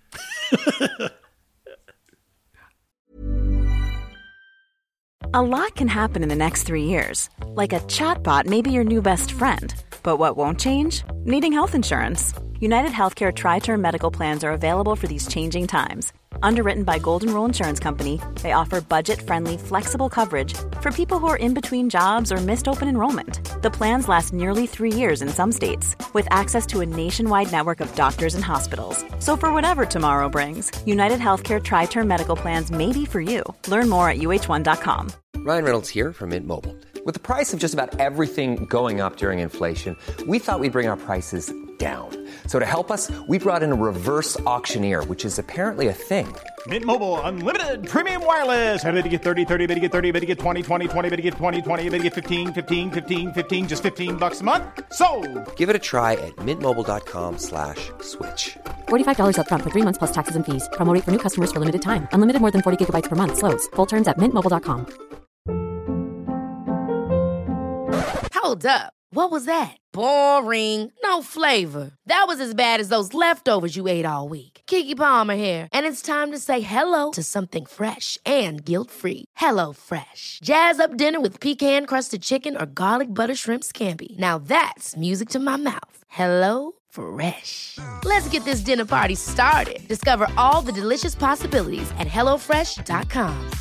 A lot can happen in the next three years. Like a chatbot may be your new best friend. But what won't change? Needing health insurance. United Healthcare Tri-Term Medical Plans are available for these changing times. Underwritten by Golden Rule Insurance Company, they offer budget-friendly, flexible coverage for people who are in between jobs or missed open enrollment. The plans last nearly three years in some states, with access to a nationwide network of doctors and hospitals. So for whatever tomorrow brings, United Healthcare Tri-Term Medical Plans may be for you. Learn more at U H one dot com. Ryan Reynolds here from Mint Mobile. With the price of just about everything going up during inflation, we thought we'd bring our prices down. So to help us, we brought in a reverse auctioneer, which is apparently a thing. Mint Mobile Unlimited Premium Wireless. How to get thirty, thirty, how to get thirty, how to get twenty, twenty, twenty, how to get twenty, twenty, how to get fifteen, fifteen, fifteen, fifteen, just fifteen bucks a month? Sold! Give it a try at mintmobile.com slash switch. forty-five dollars up front for three months plus taxes and fees. Promo rate for new customers for limited time. Unlimited more than forty gigabytes per month. Slows full terms at mint mobile dot com. Hold up. What was that? Boring. No flavor. That was as bad as those leftovers you ate all week. Keke Palmer here, and it's time to say hello to something fresh and guilt-free. Hello Fresh. Jazz up dinner with pecan-crusted chicken or garlic butter shrimp scampi. Now that's music to my mouth. Hello Fresh. Let's get this dinner party started. Discover all the delicious possibilities at hello fresh dot com.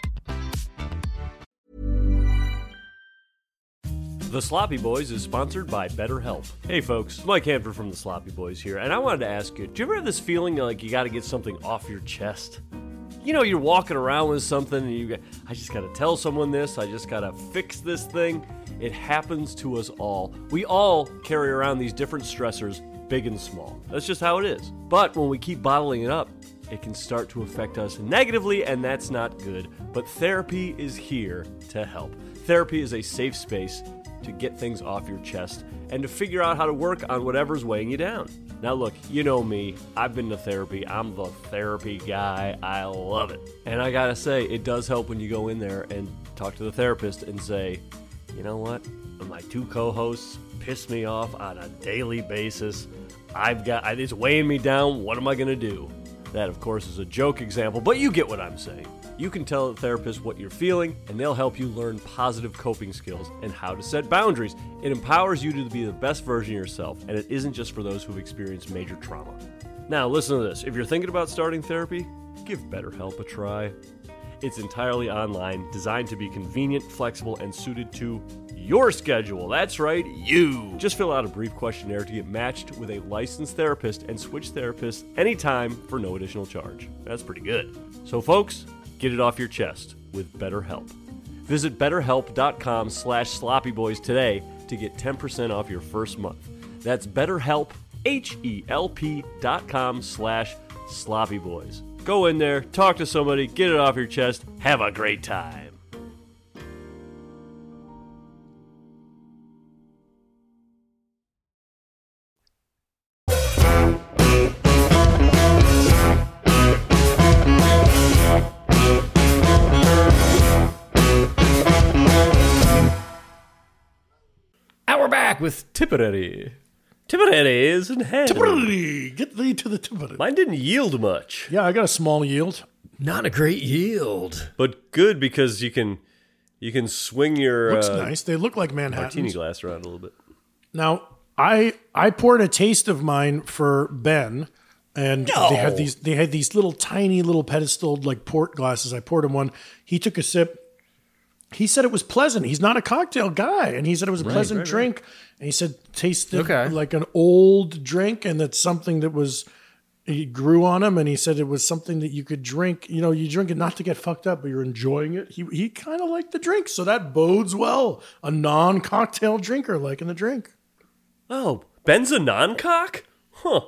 The Sloppy Boys is sponsored by BetterHelp. Hey folks, Mike Hanford from The Sloppy Boys here, and I wanted to ask you, do you ever have this feeling like you got to get something off your chest? You know, you're walking around with something and you go, I just got to tell someone this, I just got to fix this thing. It happens to us all. We all carry around these different stressors, big and small. That's just how it is. But when we keep bottling it up, it can start to affect us negatively, and that's not good. But therapy is here to help. Therapy is a safe space to get things off your chest and to figure out how to work on whatever's weighing you down. Now look, you know me, I've been to therapy, I'm the therapy guy, I love it. And I gotta say, it does help when you go in there and talk to the therapist and say, you know what, my two co-hosts piss me off on a daily basis, I've got, it's weighing me down, what am I gonna do? That of course is a joke example, but you get what I'm saying. You can tell the therapist what you're feeling, and they'll help you learn positive coping skills and how to set boundaries. It empowers you to be the best version of yourself, and it isn't just for those who've experienced major trauma. Now, listen to this. If you're thinking about starting therapy, give BetterHelp a try. It's entirely online, designed to be convenient, flexible, and suited to your schedule. That's right, you. Just fill out a brief questionnaire to get matched with a licensed therapist and switch therapists anytime for no additional charge. That's pretty good. So, folks, get it off your chest with BetterHelp. Visit betterhelp.com slash sloppyboys today to get ten percent off your first month. That's BetterHelp, H-E-L-P dot com slash sloppyboys. Go in there, talk to somebody, get it off your chest, have a great time. With Tipperary. Tipperary is in hand. Tipperary, get thee to the Tipperary. Mine didn't yield much. Yeah, I got a small yield. Not a great yield, but good because you can you can swing your looks uh, nice. They look like Manhattans. Martini glass around a little bit. Now, I I poured a taste of mine for Ben, and no. they had these they had these little tiny little pedestaled like port glasses. I poured him one. He took a sip. He said it was pleasant. He's not a cocktail guy. And he said it was a right, pleasant right, drink. Right. And he said tasted okay. like an old drink, and that's something that was, he grew on him. And he said it was something that you could drink. You know, you drink it not to get fucked up, but you're enjoying it. He he kind of liked the drink. So that bodes well. A non-cocktail drinker liking the drink. Oh, Ben's a non-cock? Huh.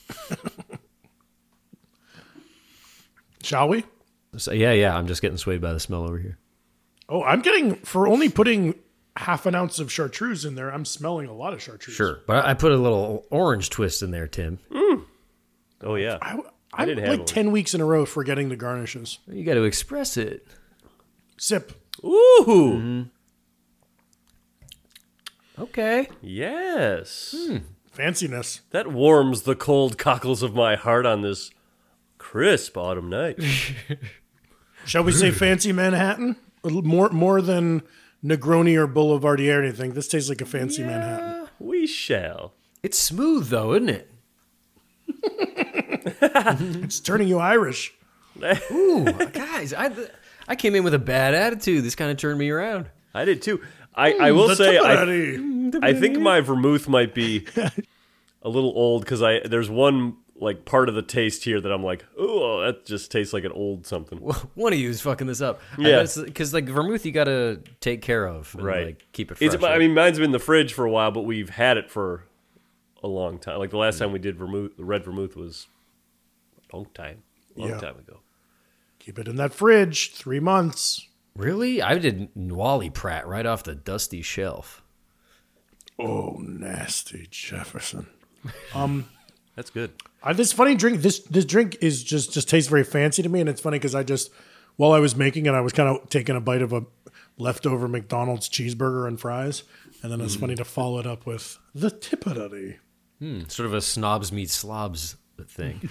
Shall we? So, yeah, yeah. I'm just getting swayed by the smell over here. Oh, I'm getting, for only putting half an ounce of chartreuse in there, I'm smelling a lot of chartreuse. Sure. But I put a little orange twist in there, Tim. Mm. Oh, yeah. I, I I'm didn't like have ten one. weeks in a row forgetting the garnishes. You got to express it. Sip. Ooh. Mm-hmm. Okay. Yes. Hmm. Fanciness. That warms the cold cockles of my heart on this crisp autumn night. Shall we say fancy Manhattan? A little more more than Negroni or Boulevardier or anything. This tastes like a fancy yeah, Manhattan. We shall. It's smooth, though, isn't it? It's turning you Irish. Ooh, guys, I I came in with a bad attitude. This kind of turned me around. I did, too. I, I will the say, I, Tipperary. I think my vermouth might be a little old because I there's one like part of the taste here that I'm like, oh, that just tastes like an old something. One of you is fucking this up. Yeah, because like vermouth, you got to take care of, and, right? Like, keep it fresh. It's, I mean, mine's been in the fridge for a while, but we've had it for a long time. Like the last time we did vermouth, the red vermouth was a long time, long Yeah. time ago. Keep it in that fridge, three months. Really? I did Wally Pratt right off the dusty shelf. Oh, nasty Jefferson. Um, That's good. I, this funny drink. This this drink is just just tastes very fancy to me, and it's funny because I just while I was making it, I was kind of taking a bite of a leftover McDonald's cheeseburger and fries, and then it's funny to follow it up with the Tipperary. Hmm, sort of a snobs meet slobs thing.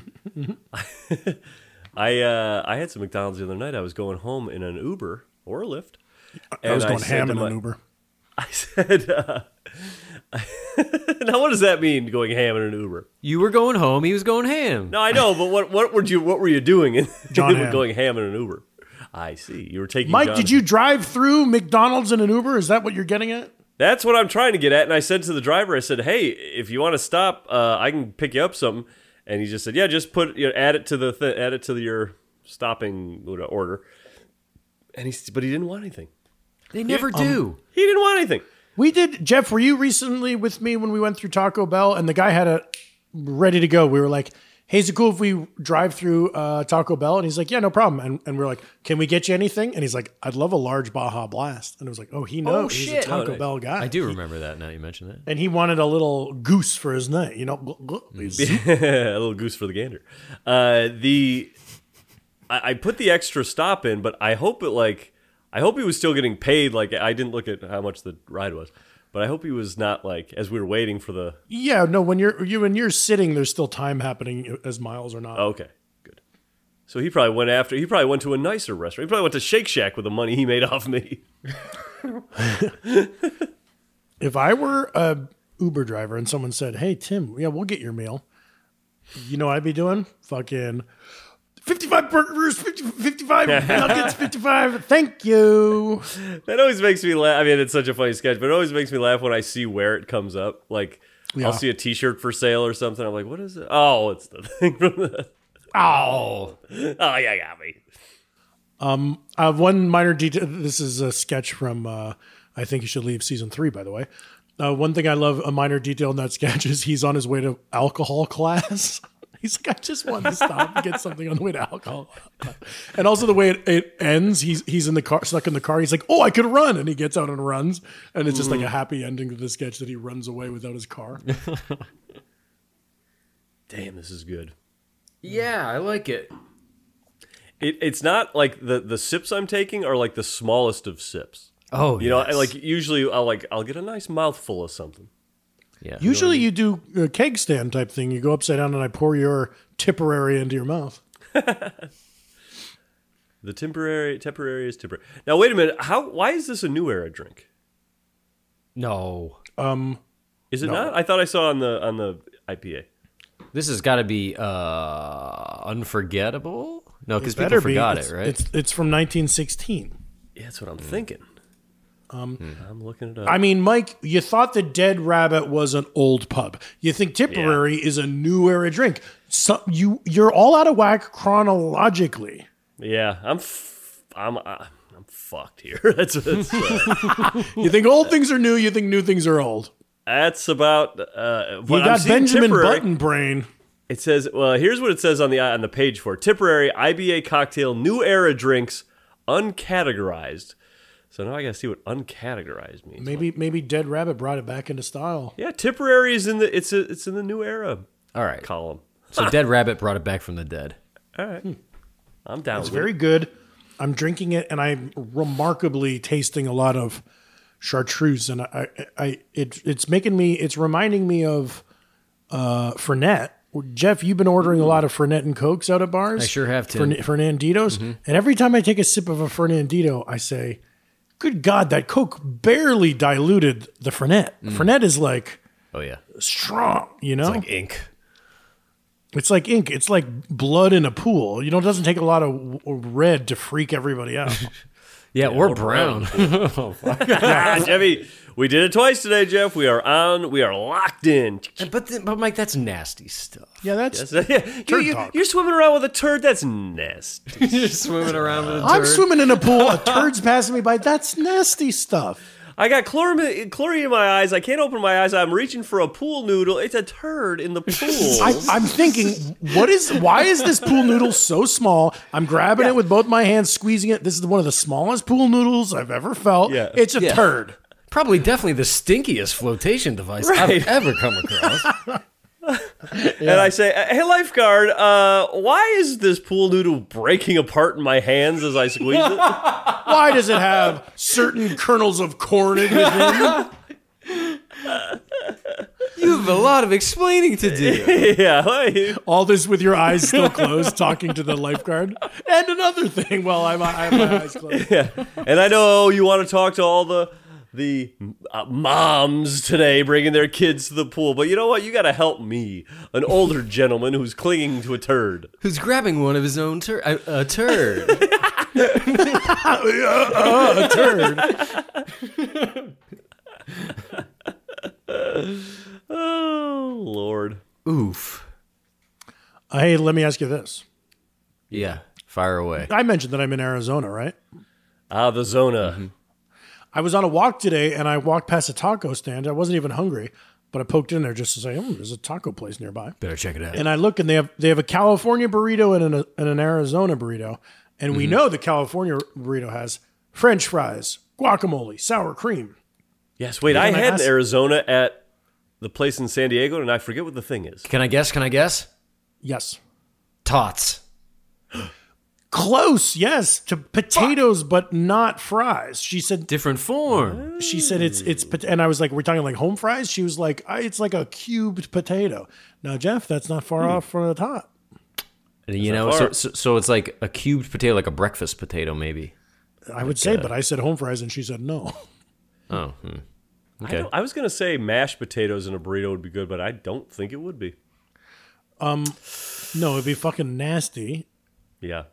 I uh, I had some McDonald's the other night. I was going home in an Uber or a Lyft. I was going said ham to in my- an Uber. I said, uh, now what does that mean, going ham in an Uber? You were going home. He was going ham. No, I know, but what what were you what were you doing in John Ham. going ham in an Uber? I see. You were taking Mike, John did you drive through McDonald's in an Uber? Is that what you're getting at? That's what I'm trying to get at. And I said to the driver, I said, "Hey, if you want to stop, uh, I can pick you up something." And he just said, "Yeah, just put you know, add it to the th- add it to your stopping order." And he but he didn't want anything. They never Um, do. He didn't want anything. We did, Jeff, were you recently with me when we went through Taco Bell and the guy had it ready to go? We were like, hey, is it cool if we drive through uh, Taco Bell? And he's like, yeah, no problem. And, and we we're like, can we get you anything? And he's like, I'd love a large Baja Blast. And it was like, oh, he knows. Oh, He's shit. a Taco Oh, nice. Bell guy. I do remember that now you mention that. And he wanted a little goose for his night, you know? a little goose for the gander. Uh, the I, I put the extra stop in, but I hope it like I hope he was still getting paid. Like I didn't look at how much the ride was, but I hope he was not like as we were waiting for the. Yeah, no. When you're you when you're sitting, there's still time happening as miles or not. Oh, okay, good. So he probably went after. He probably went to a nicer restaurant. He probably went to Shake Shack with the money he made off me. If I were a Uber driver and someone said, "Hey Tim, yeah, we'll get your meal," you know what I'd be doing? Fucking fifty-five burgers, fifty, fifty-five nuggets, fifty-five. Thank you. That always makes me laugh. I mean, it's such a funny sketch, but it always makes me laugh when I see where it comes up. Like, Yeah. I'll see a T-shirt for sale or something. I'm like, what is it? Oh, it's the thing from the. Oh, oh, yeah, got me. Um, I have one minor detail. This is a sketch from uh, I Think You Should Leave season three, by the way. Uh, one thing I love, a minor detail in that sketch is he's on his way to alcohol class. He's like, I just wanted to stop and get something on the way to alcohol. And also the way it, it ends, he's he's in the car, stuck in the car. He's like, oh, I could run. And he gets out and runs. And it's just like a happy ending to the sketch that he runs away without his car. Damn, this is good. Yeah, I like it. It, it's not like the, the sips I'm taking are like the smallest of sips. Oh, you know, yes. I, like usually I'll like I'll get a nice mouthful of something. Yeah. Usually you do a keg stand type thing. You go upside down and I pour your Tipperary into your mouth. The temporary temporary is temporary. Now wait a minute. How? Why is this a New Era drink? No. Um, Is it no. not? I thought I saw on the on the I P A. This has got to be uh, unforgettable. No, because It better people be. forgot It's- it, right? It's it's from nineteen sixteen. Yeah, that's what I'm thinking. Um, I'm looking it up. I mean, Mike, you thought the Dead Rabbit was an old pub. You think Tipperary is a new era drink. So you you're all out of whack chronologically. Yeah, I'm f- I'm uh, I'm fucked here. that's that's, uh, You think old things are new. You think new things are old. that's about. Uh, You what I'm got seeing Benjamin Tipperary- Button brain. It says, well, here's what it says on the on the page for it. Tipperary I B A cocktail, new era drinks, uncategorized. So now I gotta see what uncategorized means. Maybe maybe Dead Rabbit brought it back into style. Yeah, Tipperary is in the it's a, it's in the new era All right. column. So Dead Rabbit brought it back from the dead. All right, I'm down. It's with very it. good. I'm drinking it, and I'm remarkably tasting a lot of chartreuse, and I, I, I it, it's making me, it's reminding me of uh, Fernet. Jeff, you've been ordering a lot of Fernet and Cokes out at bars. I sure have, Tim. Fern- Fernanditos, Mm-hmm. and every time I take a sip of a Fernandito, I say, "Good God, that Coke barely diluted the Fernet. Fernet is like Oh, yeah. strong, you know. It's like ink. It's like ink. It's like blood in a pool. You know, it doesn't take a lot of w- red to freak everybody out." Yeah, or, or brown. brown. Oh, fuck. Ah, Jeffy, we did it twice today, Jeff. We are on. We are locked in. But, th- but Mike, that's nasty stuff. Yeah, that's Yes, yeah. You, you, talk. you're swimming around with a turd. That's nasty. You're just swimming around with a turd. I'm swimming in a pool. A turd's passing me by. That's nasty stuff. I got chlorine, chlorine in my eyes. I can't open my eyes. I'm reaching for a pool noodle. It's a turd in the pool. I, I'm thinking, what is? Why is this pool noodle so small? I'm grabbing yeah. it with both my hands, squeezing it. This is one of the smallest pool noodles I've ever felt. Yeah. It's a yeah. turd. Probably definitely the stinkiest flotation device right. I've ever come across. Yeah. And I say, hey, lifeguard, uh, why is this pool noodle breaking apart in my hands as I squeeze it? Why does it have certain kernels of corn in within? You have a lot of explaining to do. Yeah. All this with your eyes still closed, talking to the lifeguard. And another thing while I'm, I have my eyes closed. Yeah. And I know you want to talk to all the the uh, moms today bringing their kids to the pool. But you know what? You got to help me, an older gentleman who's clinging to a turd. Who's grabbing one of his own tur- a, a turd. uh, a turd. Oh, Lord. Oof. Uh, hey, let me ask you this. Yeah, fire away. I mentioned that I'm in Arizona, right? Ah, the Zona. Mm-hmm. I was on a walk today, and I walked past a taco stand. I wasn't even hungry, but I poked in there just to say, "Hmm, there's a taco place nearby. Better check it out." And I look, and they have they have a California burrito and an, and an Arizona burrito. And mm-hmm. we know the California burrito has French fries, guacamole, sour cream. Yes, wait, I had ask- Arizona at the place in San Diego, and I forget what the thing is. Can I guess? Can I guess? Yes. Tots. Close, yes, to potatoes, Fuck. But not fries. She said different form. She said it's it's, and I was like, we're talking like home fries. She was like, it's like a cubed potato. Now, Jeff, that's not far hmm. off from the top. You know, so, so so it's like a cubed potato, like a breakfast potato, maybe. I would like, say, uh, but I said home fries, and she said no. Oh, hmm. Okay. I, I was gonna say mashed potatoes in a burrito would be good, but I don't think it would be. Um, no, it'd be fucking nasty. Yeah.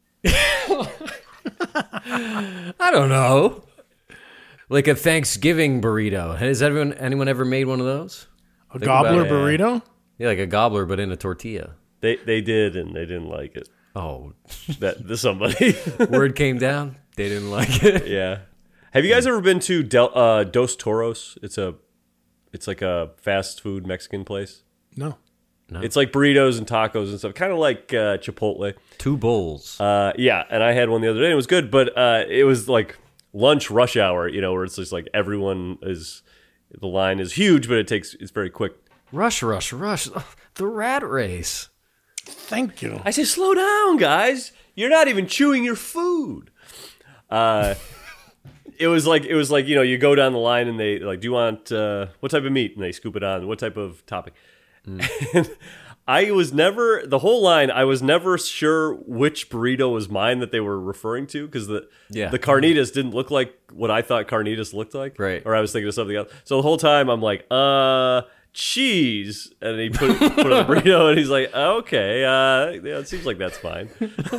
I don't know. Like a Thanksgiving burrito. Has everyone anyone ever made one of those? A Think gobbler burrito? Yeah, like a gobbler, but in a tortilla. They they did, and they didn't like it. Oh, that the somebody word came down. They didn't like it. Yeah. Have you guys ever been to Del, uh, Dos Toros? It's a, it's like a fast food Mexican place. No. No. It's like burritos and tacos and stuff, kind of like uh, Chipotle. Two bowls. Uh, yeah, and I had one the other day, and it was good, but uh, it was like lunch rush hour, you know, where it's just like everyone is, the line is huge, but it takes, it's very quick. Rush, rush, rush. The rat race. Thank you. I say, slow down, guys. You're not even chewing your food. Uh, it was like, it was like, you know, you go down the line and they like, do you want, uh, what type of meat? And they scoop it on. What type of topping? And I was never, the whole line, I was never sure which burrito was mine that they were referring to, because the yeah. the carnitas didn't look like what I thought carnitas looked like. Right. Or I was thinking of something else. So the whole time I'm like, uh, cheese. And he put, put on the burrito and he's like, okay, uh, yeah, it seems like that's fine.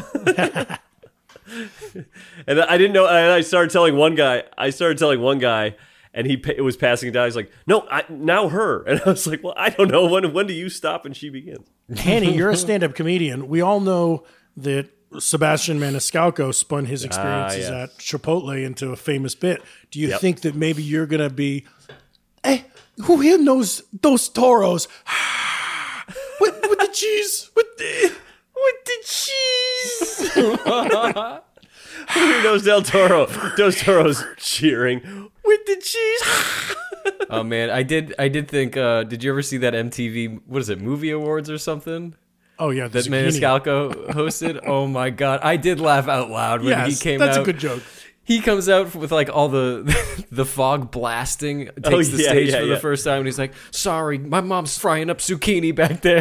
And I didn't know, and I started telling one guy, I started telling one guy, and he it was passing it down. He's like, no, I, now her. And I was like, well, I don't know. When when do you stop and she begins? Hanny, you're a stand-up comedian. We all know that Sebastian Maniscalco spun his experiences ah, yes. at Chipotle into a famous bit. Do you Yep. think that maybe you're going to be, hey, who here knows Dos Toros? with, with the cheese. With the, with the cheese. Who here knows Del Toro? Dos Toro's cheering. With the cheese. Oh man, I did. I did think. Uh, did you ever see that M T V? What is it? Movie Awards or something? Oh yeah, that Maniscalco hosted. Oh my god, I did laugh out loud when yes, he came that's out. That's a good joke. He comes out with like all the the fog blasting, takes oh, the yeah, stage yeah, for yeah. the first time, and he's like, "Sorry, my mom's frying up zucchini back there."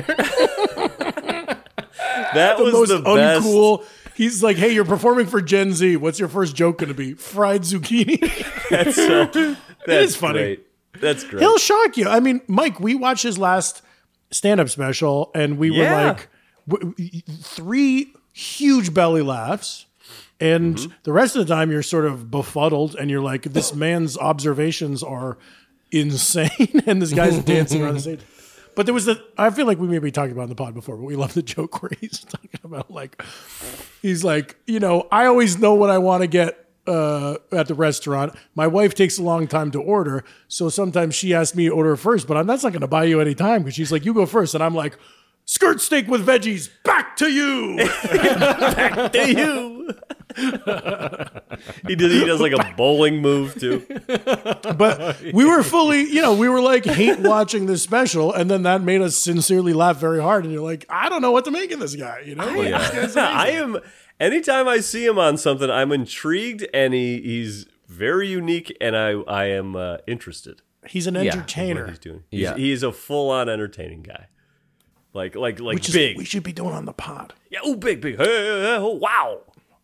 That the was most the best. Uncool. He's like, hey, you're performing for Gen Z. What's your first joke going to be? Fried zucchini. That's so. That's it is funny. Great. That's great. He'll shock you. I mean, Mike, we watched his last stand-up special, and we Yeah. were like w- three huge belly laughs. And Mm-hmm. the rest of the time, you're sort of befuddled, and you're like, this man's observations are insane, and this guy's dancing around the stage. But there was the, I feel like we maybe talked about it in the pod before, but we love the joke where he's talking about like, he's like, you know, I always know what I want to get uh, at the restaurant. My wife takes a long time to order, so sometimes she asks me to order first, but I'm that's not going to buy you any time because she's like, you go first. And I'm like, skirt steak with veggies, back to you. Back to you. he, did, he does like a bowling move too. But we were fully, you know, we were like hate watching this special, and then that made us sincerely laugh very hard. And you're like, I don't know what to make of this guy, you know? Like, Yeah. this guy's I amazing. am, anytime I see him on something, I'm intrigued and he, he's very unique and I, I am uh, interested. He's an Yeah. entertainer. What he's doing. He's, Yeah. He is a full on entertaining guy. Like, like, like Which is big. what we should be doing on the pod. Yeah, oh, big, big. Hey, hey, hey, oh, wow.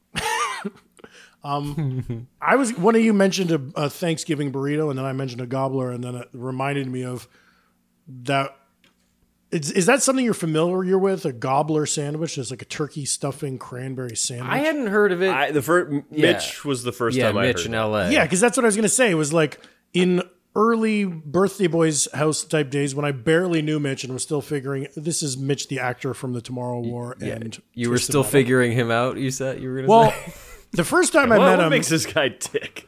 Um, I was one of you mentioned a, a Thanksgiving burrito, and then I mentioned a gobbler, and then it reminded me of that. Is, is that something you're familiar with? A gobbler sandwich, it's like a turkey stuffing cranberry sandwich. I hadn't heard of it. I, the first Yeah. Mitch was the first yeah, time I Mitch heard in that. L A. Yeah, because that's what I was going to say. It was like in early Birthday Boys house type days when I barely knew Mitch and was still figuring this is Mitch, the actor from the Tomorrow War. Yeah. And You were Twisted still Metal. figuring him out, you said? You were going to Well, say? the first time I What, met what him, makes this guy tick?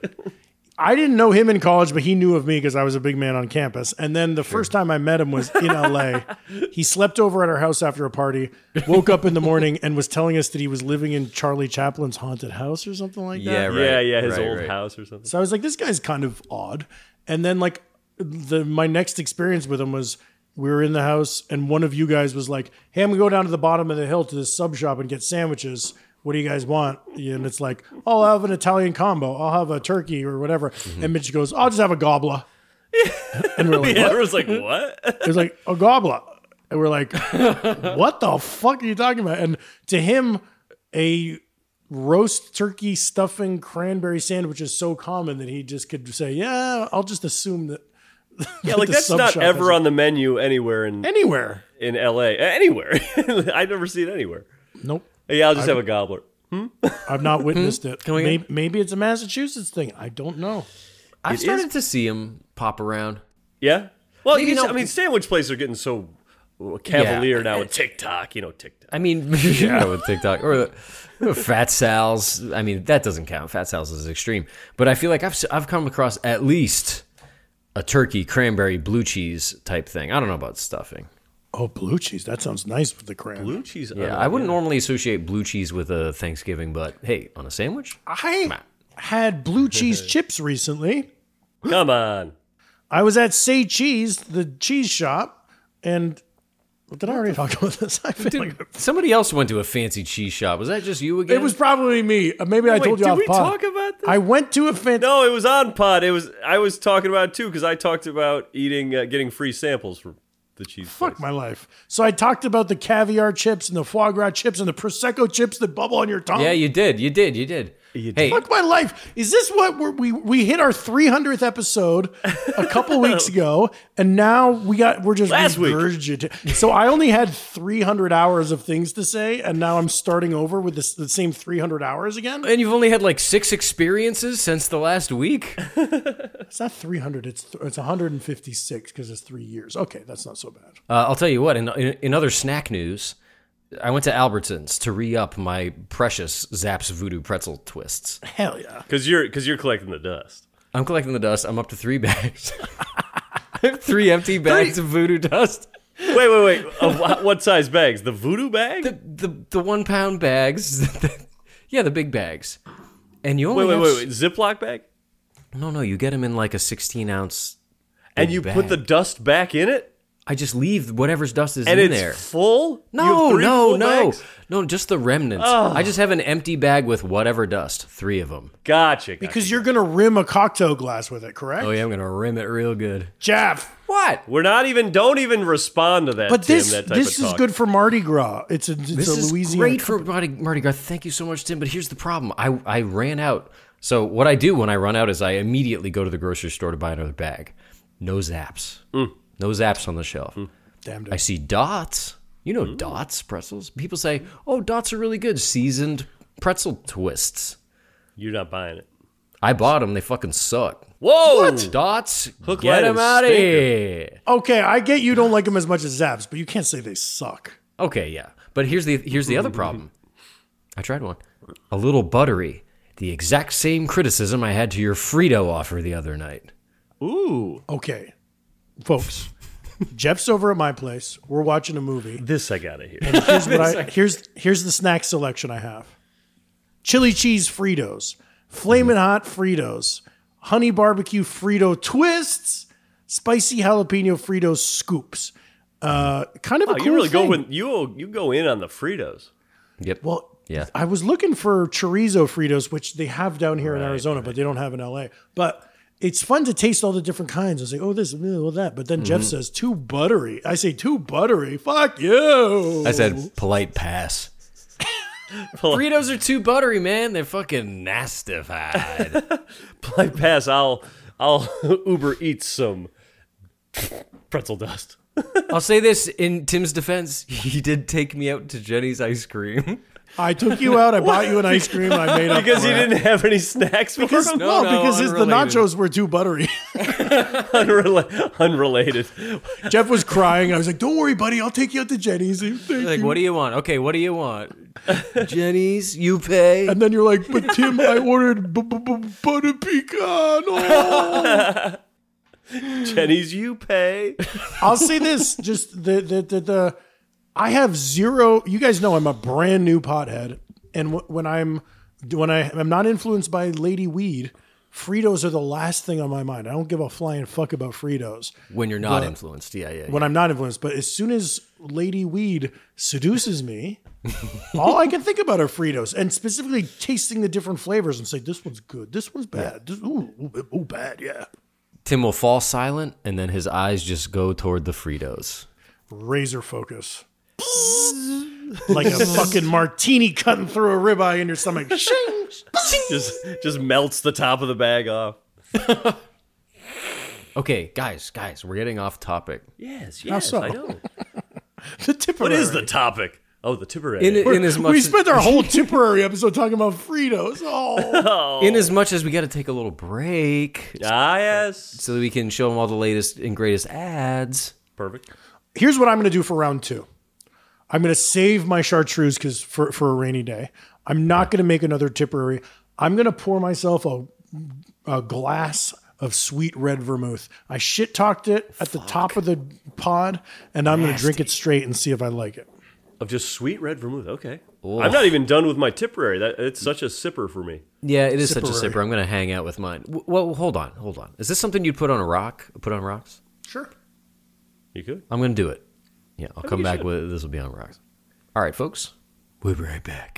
I didn't know him in college, but he knew of me because I was a big man on campus. And then the first time I met him was in L A. He slept over at our house after a party, woke up in the morning, and was telling us that he was living in Charlie Chaplin's haunted house or something like that. Yeah, right. yeah, yeah, his right, old right. house or something. So I was like, this guy's kind of odd. And then like the my next experience with him was we were in the house and one of you guys was like, hey, I'm gonna go down to the bottom of the hill to this sub shop and get sandwiches. What do you guys want? And it's like, oh, I'll have an Italian combo. I'll have a turkey or whatever. And Mitch goes, I'll just have a gobbler. And we're like, Yeah, what? everyone's like, what? It was like, a gobbler. And we're like, what the fuck are you talking about? And to him, a roast turkey stuffing cranberry sandwich is so common that he just could say, yeah, I'll just assume that. Yeah, like the that's sub not shop ever has- on the menu anywhere in Anywhere. in L A. Anywhere. I never see it anywhere. Nope. Yeah, I'll just have a gobbler. I've not witnessed it. Can we- maybe, maybe it's a Massachusetts thing. I don't know. I've It started is- to see him pop around. Yeah. Well, Maybe you know, not- I mean, sandwich places are getting so cavalier Yeah. now with TikTok. You know, TikTok. I mean, you know, with TikTok or the, Fat Sal's. I mean, that doesn't count. Fat Sal's is extreme, but I feel like I've s- I've come across at least a turkey, cranberry, blue cheese type thing. I don't know about stuffing. Oh, blue cheese. That sounds nice with the cran. Blue cheese. Yeah, I wouldn't normally associate blue cheese with a Thanksgiving, but hey, on a sandwich, I had blue cheese chips recently. Come on. I was at Say Cheese, the cheese shop, and did I already talk about this? I feel dude, like somebody else went to a fancy cheese shop. Was that just you again? it was probably me. Uh, Maybe I Wait, told you did off we pod. talk about this? I went to a fancy. No, it was on pod. It was. I was talking about it too because I talked about eating, uh, getting free samples from the cheese. Fuck place. my life. So I talked about the caviar chips and the foie gras chips and the prosecco chips that bubble on your tongue. Yeah, you did. You did. You did. Hey, Fuck my life. Is this what we're, we we hit our three hundredth episode a couple weeks ago, and now we got we're just Last week. regurgitating. So I only had three hundred hours of things to say, and now I'm starting over with this, the same three hundred hours again. and you've only had like six experiences since the last week. It's not three hundred. It's it's one hundred fifty-six because it's three years. Okay, that's not so bad. Uh, I'll tell you what. In, in in other snack news, I went to Albertsons to re-up my precious Zapp's Voodoo pretzel twists. Hell yeah. Because you're because you're collecting the dust. I'm collecting the dust. I'm up to three bags. I have three empty bags of Voodoo dust. Wait, wait, wait. Of wh- what size bags? The voodoo bag? The the, the one pound bags. Yeah, the big bags. And you wait, only wait, have wait, s- wait. Ziploc bag? No, no, you get them in like a sixteen ounce. And big you bag. put the dust back in it? I just leave whatever's dust is And in it's there. full? You No, have three no, full no, bags? no, just the remnants. Oh. I just have an empty bag with whatever dust. Three of them. Gotcha. gotcha. Because you're gonna rim a cocktail glass with it, correct? Oh yeah, I'm gonna rim it real good. Jeff. What? We're not even, don't even respond to that, But Tim, this that type this of is talk. good for Mardi Gras. It's a it's This a is Louisiana great for Mardi, Mardi Gras. Thank you so much, Tim. But here's the problem. I, I ran out. So what I do when I run out is I immediately go to the grocery store to buy another bag. No Zaps. Mm. No Zaps on the shelf. Damn I see Dots. You know Mm. Dots pretzels? People say, oh, Dots are really good. Seasoned pretzel twists. You're not buying it. I bought them. They fucking suck. Whoa! What? Dots? Hook, Get line, them and out of sinker. here. Okay, I get you don't like them as much as Zaps, but you can't say they suck. Okay, yeah. But here's the here's the other problem. I tried one. A little buttery. the exact same criticism I had to your Frito offer the other night. Ooh. Okay, folks. Jeff's over at my place. We're watching a movie. This I gotta hear. And here's what I here's here's the snack selection I have: chili cheese Fritos, flamin' hot Fritos, honey barbecue Frito twists, spicy jalapeno Fritos scoops. Uh, kind of wow, a cool you really thing. go with you you go in on the Fritos. Yep. Well, yeah. I was looking for chorizo Fritos, which they have down here Right, in Arizona, right. but they don't have in L A. But it's fun to taste all the different kinds. I say, oh, this, oh, that. But then Mm-hmm. Jeff says, too buttery. I say, too buttery. Fuck you. I said polite pass. Fritos are too buttery, man. They're fucking nastified. Polite pass. I'll I'll Uber Eats some pretzel dust. I'll say this in Tim's defense. He did take me out to Jenny's ice cream. I took you out. I bought you an ice cream. And I made up Because for he it. did didn't have any snacks for Because, him? well, No, no, because his, the unrelated. nachos were too buttery. Unrela- unrelated. Jeff was crying. I was like, don't worry, buddy. I'll take you out to Jenny's. Thank Like, you. what do you want? Okay, what do you want? Jenny's, you pay. And then you're like, but Tim, I ordered b- b- b- butter pecan. Oh. Jenny's, you pay. I'll say this: just the the the, the I have zero. You guys know I'm a brand new pothead, and w- when I'm when I am not influenced by Lady Weed, Fritos are the last thing on my mind. I don't give a flying fuck about Fritos When you're not But- influenced. Yeah, yeah. when I'm not influenced. But as soon as Lady Weed seduces me, all I can think about are Fritos, and specifically tasting the different flavors and say, this one's good, this one's bad, this, ooh, ooh, ooh, bad, yeah. Tim will fall silent, and then his eyes just go toward the Fritos. Razor focus. Like a fucking martini cutting through a ribeye in your stomach. Shing! just just melts the top of the bag off. Okay, guys, guys, we're getting off topic. Yes, How yes, so? I know. The Tipperary. What is the topic? Oh, the Tipperary. In, in as much We as, spent our whole Tipperary episode talking about Fritos. Oh. in as much as we got to take a little break, Ah, yes. so that we can show them all the latest and greatest ads. Perfect. Here's what I'm going to do for round two. I'm going to save my chartreuse because for, for a rainy day. I'm not going to make another Tipperary. I'm going to pour myself a, a glass of sweet red vermouth. I shit talked it at the top of the pod, and I'm going to drink it straight and see if I like it. Of just sweet red vermouth. Okay. Ooh. I'm not even done with my Tipperary. That it's such a sipper for me. Yeah, it is such a Sipperary. sipper. I'm going to hang out with mine. W- Well, hold on, hold on. Is this something you'd put on a rock? Put on rocks? Sure. You could. I'm going to do it. Yeah, I'll come you back should. with this will be on rocks. All right, folks. We'll be right back.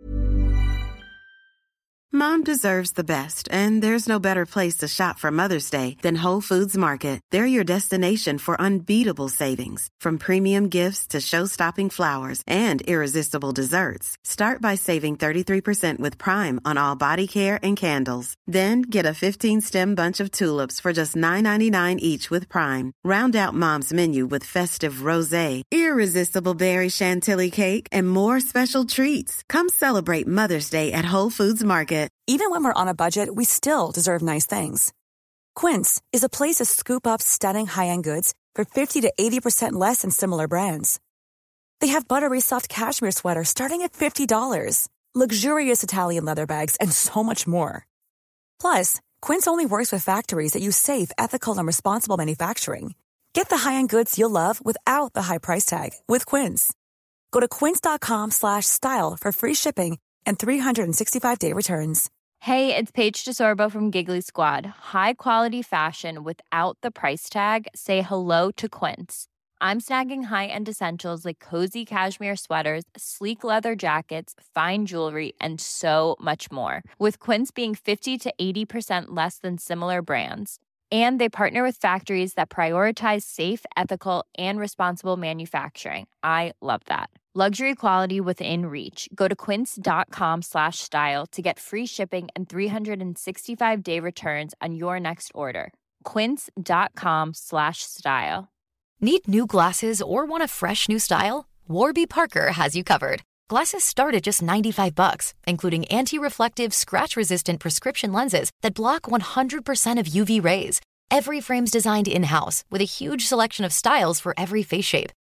Mom deserves the best, and there's no better place to shop for Mother's Day than Whole Foods Market. They're your destination for unbeatable savings, from premium gifts to show-stopping flowers and irresistible desserts. Start by saving thirty-three percent with Prime on all body care and candles. Then get a fifteen-stem bunch of tulips for just nine ninety-nine each with Prime. Round out Mom's menu with festive rosé, irresistible berry chantilly cake, and more special treats. Come celebrate Mother's Day at Whole Foods Market. Even when we're on a budget, we still deserve nice things. Quince is a place to scoop up stunning high-end goods for fifty to eighty percent less than similar brands. They have buttery soft cashmere sweaters starting at fifty dollars, luxurious Italian leather bags, and so much more. Plus, Quince only works with factories that use safe, ethical, and responsible manufacturing. Get the high-end goods you'll love without the high price tag with Quince. Go to quince.com slash style for free shipping and three sixty-five day returns. Hey, it's Paige DeSorbo from Giggly Squad. High quality fashion without the price tag. Say hello to Quince. I'm snagging high-end essentials like cozy cashmere sweaters, sleek leather jackets, fine jewelry, and so much more. With Quince being fifty to eighty percent less than similar brands. And they partner with factories that prioritize safe, ethical, and responsible manufacturing. I love that. Luxury quality within reach. Go to quince.com slash style to get free shipping and three sixty-five day returns on your next order. Quince.com slash style. Need new glasses or want a fresh new style? Warby Parker has you covered. Glasses start at just ninety-five bucks, including anti-reflective, scratch-resistant prescription lenses that block one hundred percent of U V rays. Every frame's designed in-house with a huge selection of styles for every face shape.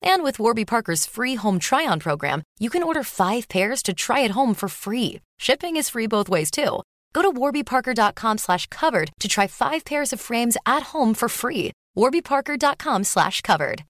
And with Warby Parker's free home try-on program, you can order five pairs to try at home for free. Shipping is free both ways, too. Go to warbyparker.com slash covered to try five pairs of frames at home for free. warbyparker.com slash covered.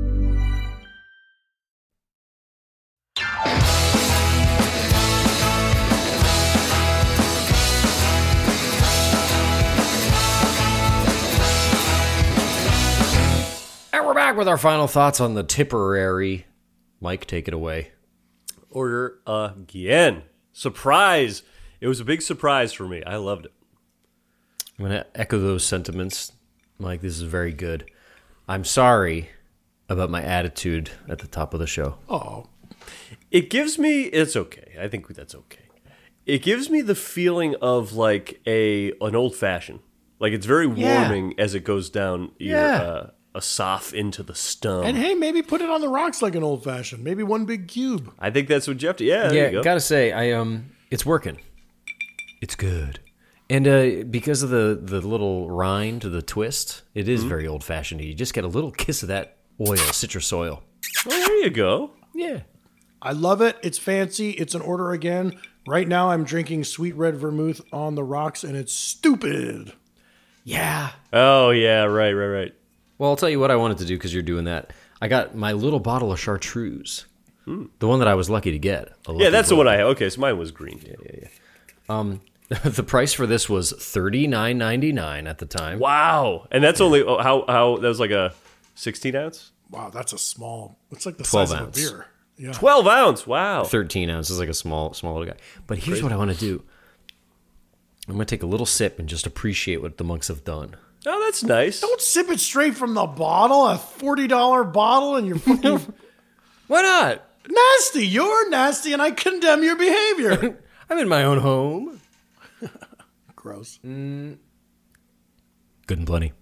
And we're back with our final thoughts on the Tipperary. Mike, take it away. Order again. Surprise. It was a big surprise for me. I loved it. I'm going to echo those sentiments. Mike, this is very good. I'm sorry about my attitude at the top of the show. Oh. It gives me, it's okay. I think that's okay. It gives me the feeling of like a an old fashioned. Like it's very warming yeah. as it goes down your, Yeah. uh, a soft into the stump. And hey, maybe put it on the rocks like an old fashioned. Maybe one big cube. I think that's what Jeff did. Yeah, there yeah, you go. gotta say, I um, it's working. It's good. And uh, because of the, the little rind to the twist, it is Mhm. very old-fashioned. You just get a little kiss of that oil, citrus oil. Oh, there you go. Yeah. I love it. It's fancy. It's an order again. Right now I'm drinking sweet red vermouth on the rocks, and it's stupid. Yeah. Oh, yeah, right, right, right. Well, I'll tell you what I wanted to do because you're doing that. I got my little bottle of chartreuse. The one that I was lucky to get. A lucky Yeah, that's the boy. one I had. Okay, so mine was green. Yeah, yeah, yeah. Um, the price for this was thirty-nine ninety-nine at the time. Wow. And that's only, oh, how, how, that was like a sixteen ounce? Wow, that's a small. It's like the twelve size ounce. of a beer. Yeah. twelve ounce. Wow. thirteen ounces, like a small, small little guy. But here's Crazy. what I want to do. I'm going to take a little sip and just appreciate what the monks have done. Oh, that's nice. Don't sip it straight from the bottle, a forty dollars bottle, and you're fucking. Why not? Nasty. You're nasty, and I condemn your behavior. I'm in my own home. Gross. Mm. Good and plenty.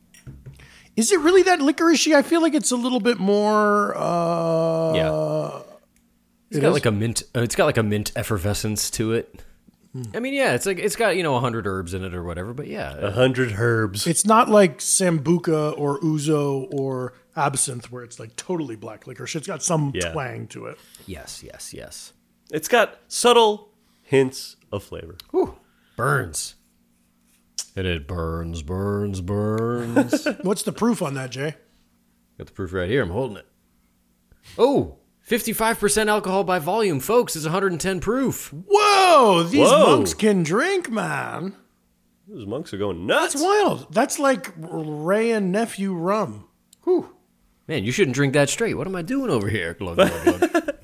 Is it really that licoricey? I feel like it's a little bit more. Uh, Yeah. It's it got is? like a mint. Uh, it's got like a mint effervescence to it. I mean, yeah, it's like it's got you know a hundred herbs in it or whatever. But yeah, A hundred herbs. It's not like Sambuca or Ouzo or absinthe, where it's like totally black licorice. It's got some Yeah. twang to it. yes, yes, yes. It's got subtle hints of flavor. Whew. Burns. And it burns, burns, burns. What's the proof on that, Jay? Got the proof right here. I'm holding it. Oh, fifty-five percent alcohol by volume, folks. It's one hundred ten proof. Whoa, these Whoa. monks can drink, man. Those monks are going nuts. That's wild. That's like Ray and nephew rum. Whew. Man, you shouldn't drink that straight. What am I doing over here? Glug, glug, glug.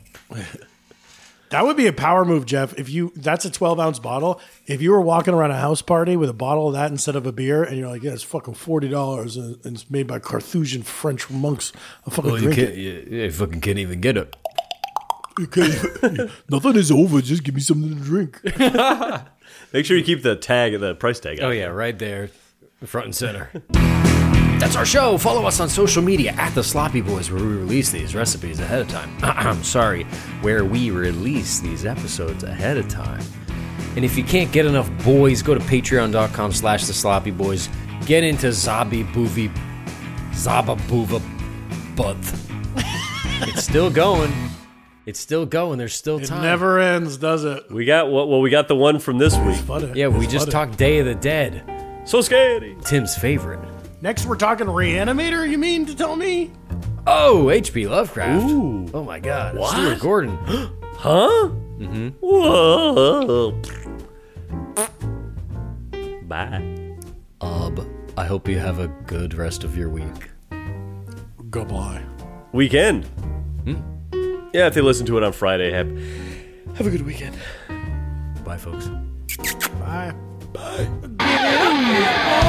That would be a power move, Jeff. If you that's a twelve ounce bottle. If you were walking around a house party with a bottle of that instead of a beer, and you're like, yeah, it's fucking forty dollars, and and it's made by Carthusian French monks. I fucking Well, you drink can't. it. You, you fucking can't even get it. You can't- Nothing is over. Just give me something to drink. Make sure you keep the tag, the price tag. Oh out. yeah, right there, front and center. That's our show. Follow us on social media at The Sloppy Boys, where we release these recipes ahead of time. I'm sorry, where we release these episodes ahead of time. And if you can't get enough boys, go to patreon.com slash The Sloppy Boys. Get into Zabi Boovy, Zaba Boova Buth. It's still going. It's still going. There's still It time. never ends, does it? We got what? Well, we got the one from this week. Funny. Yeah, we It's just funny. talked Day of the Dead. So scary. Tim's favorite. Next, we're talking Reanimator. You mean to tell me? Oh, H P Lovecraft. Ooh. Oh my God. What? Stuart Gordon. Huh? Mm-hmm. Whoa. Bye. Ub. I hope you have a good rest of your week. Goodbye. Weekend. Hmm? Yeah, if they listen to it on Friday, have have a good weekend. Bye, folks. Bye. Bye.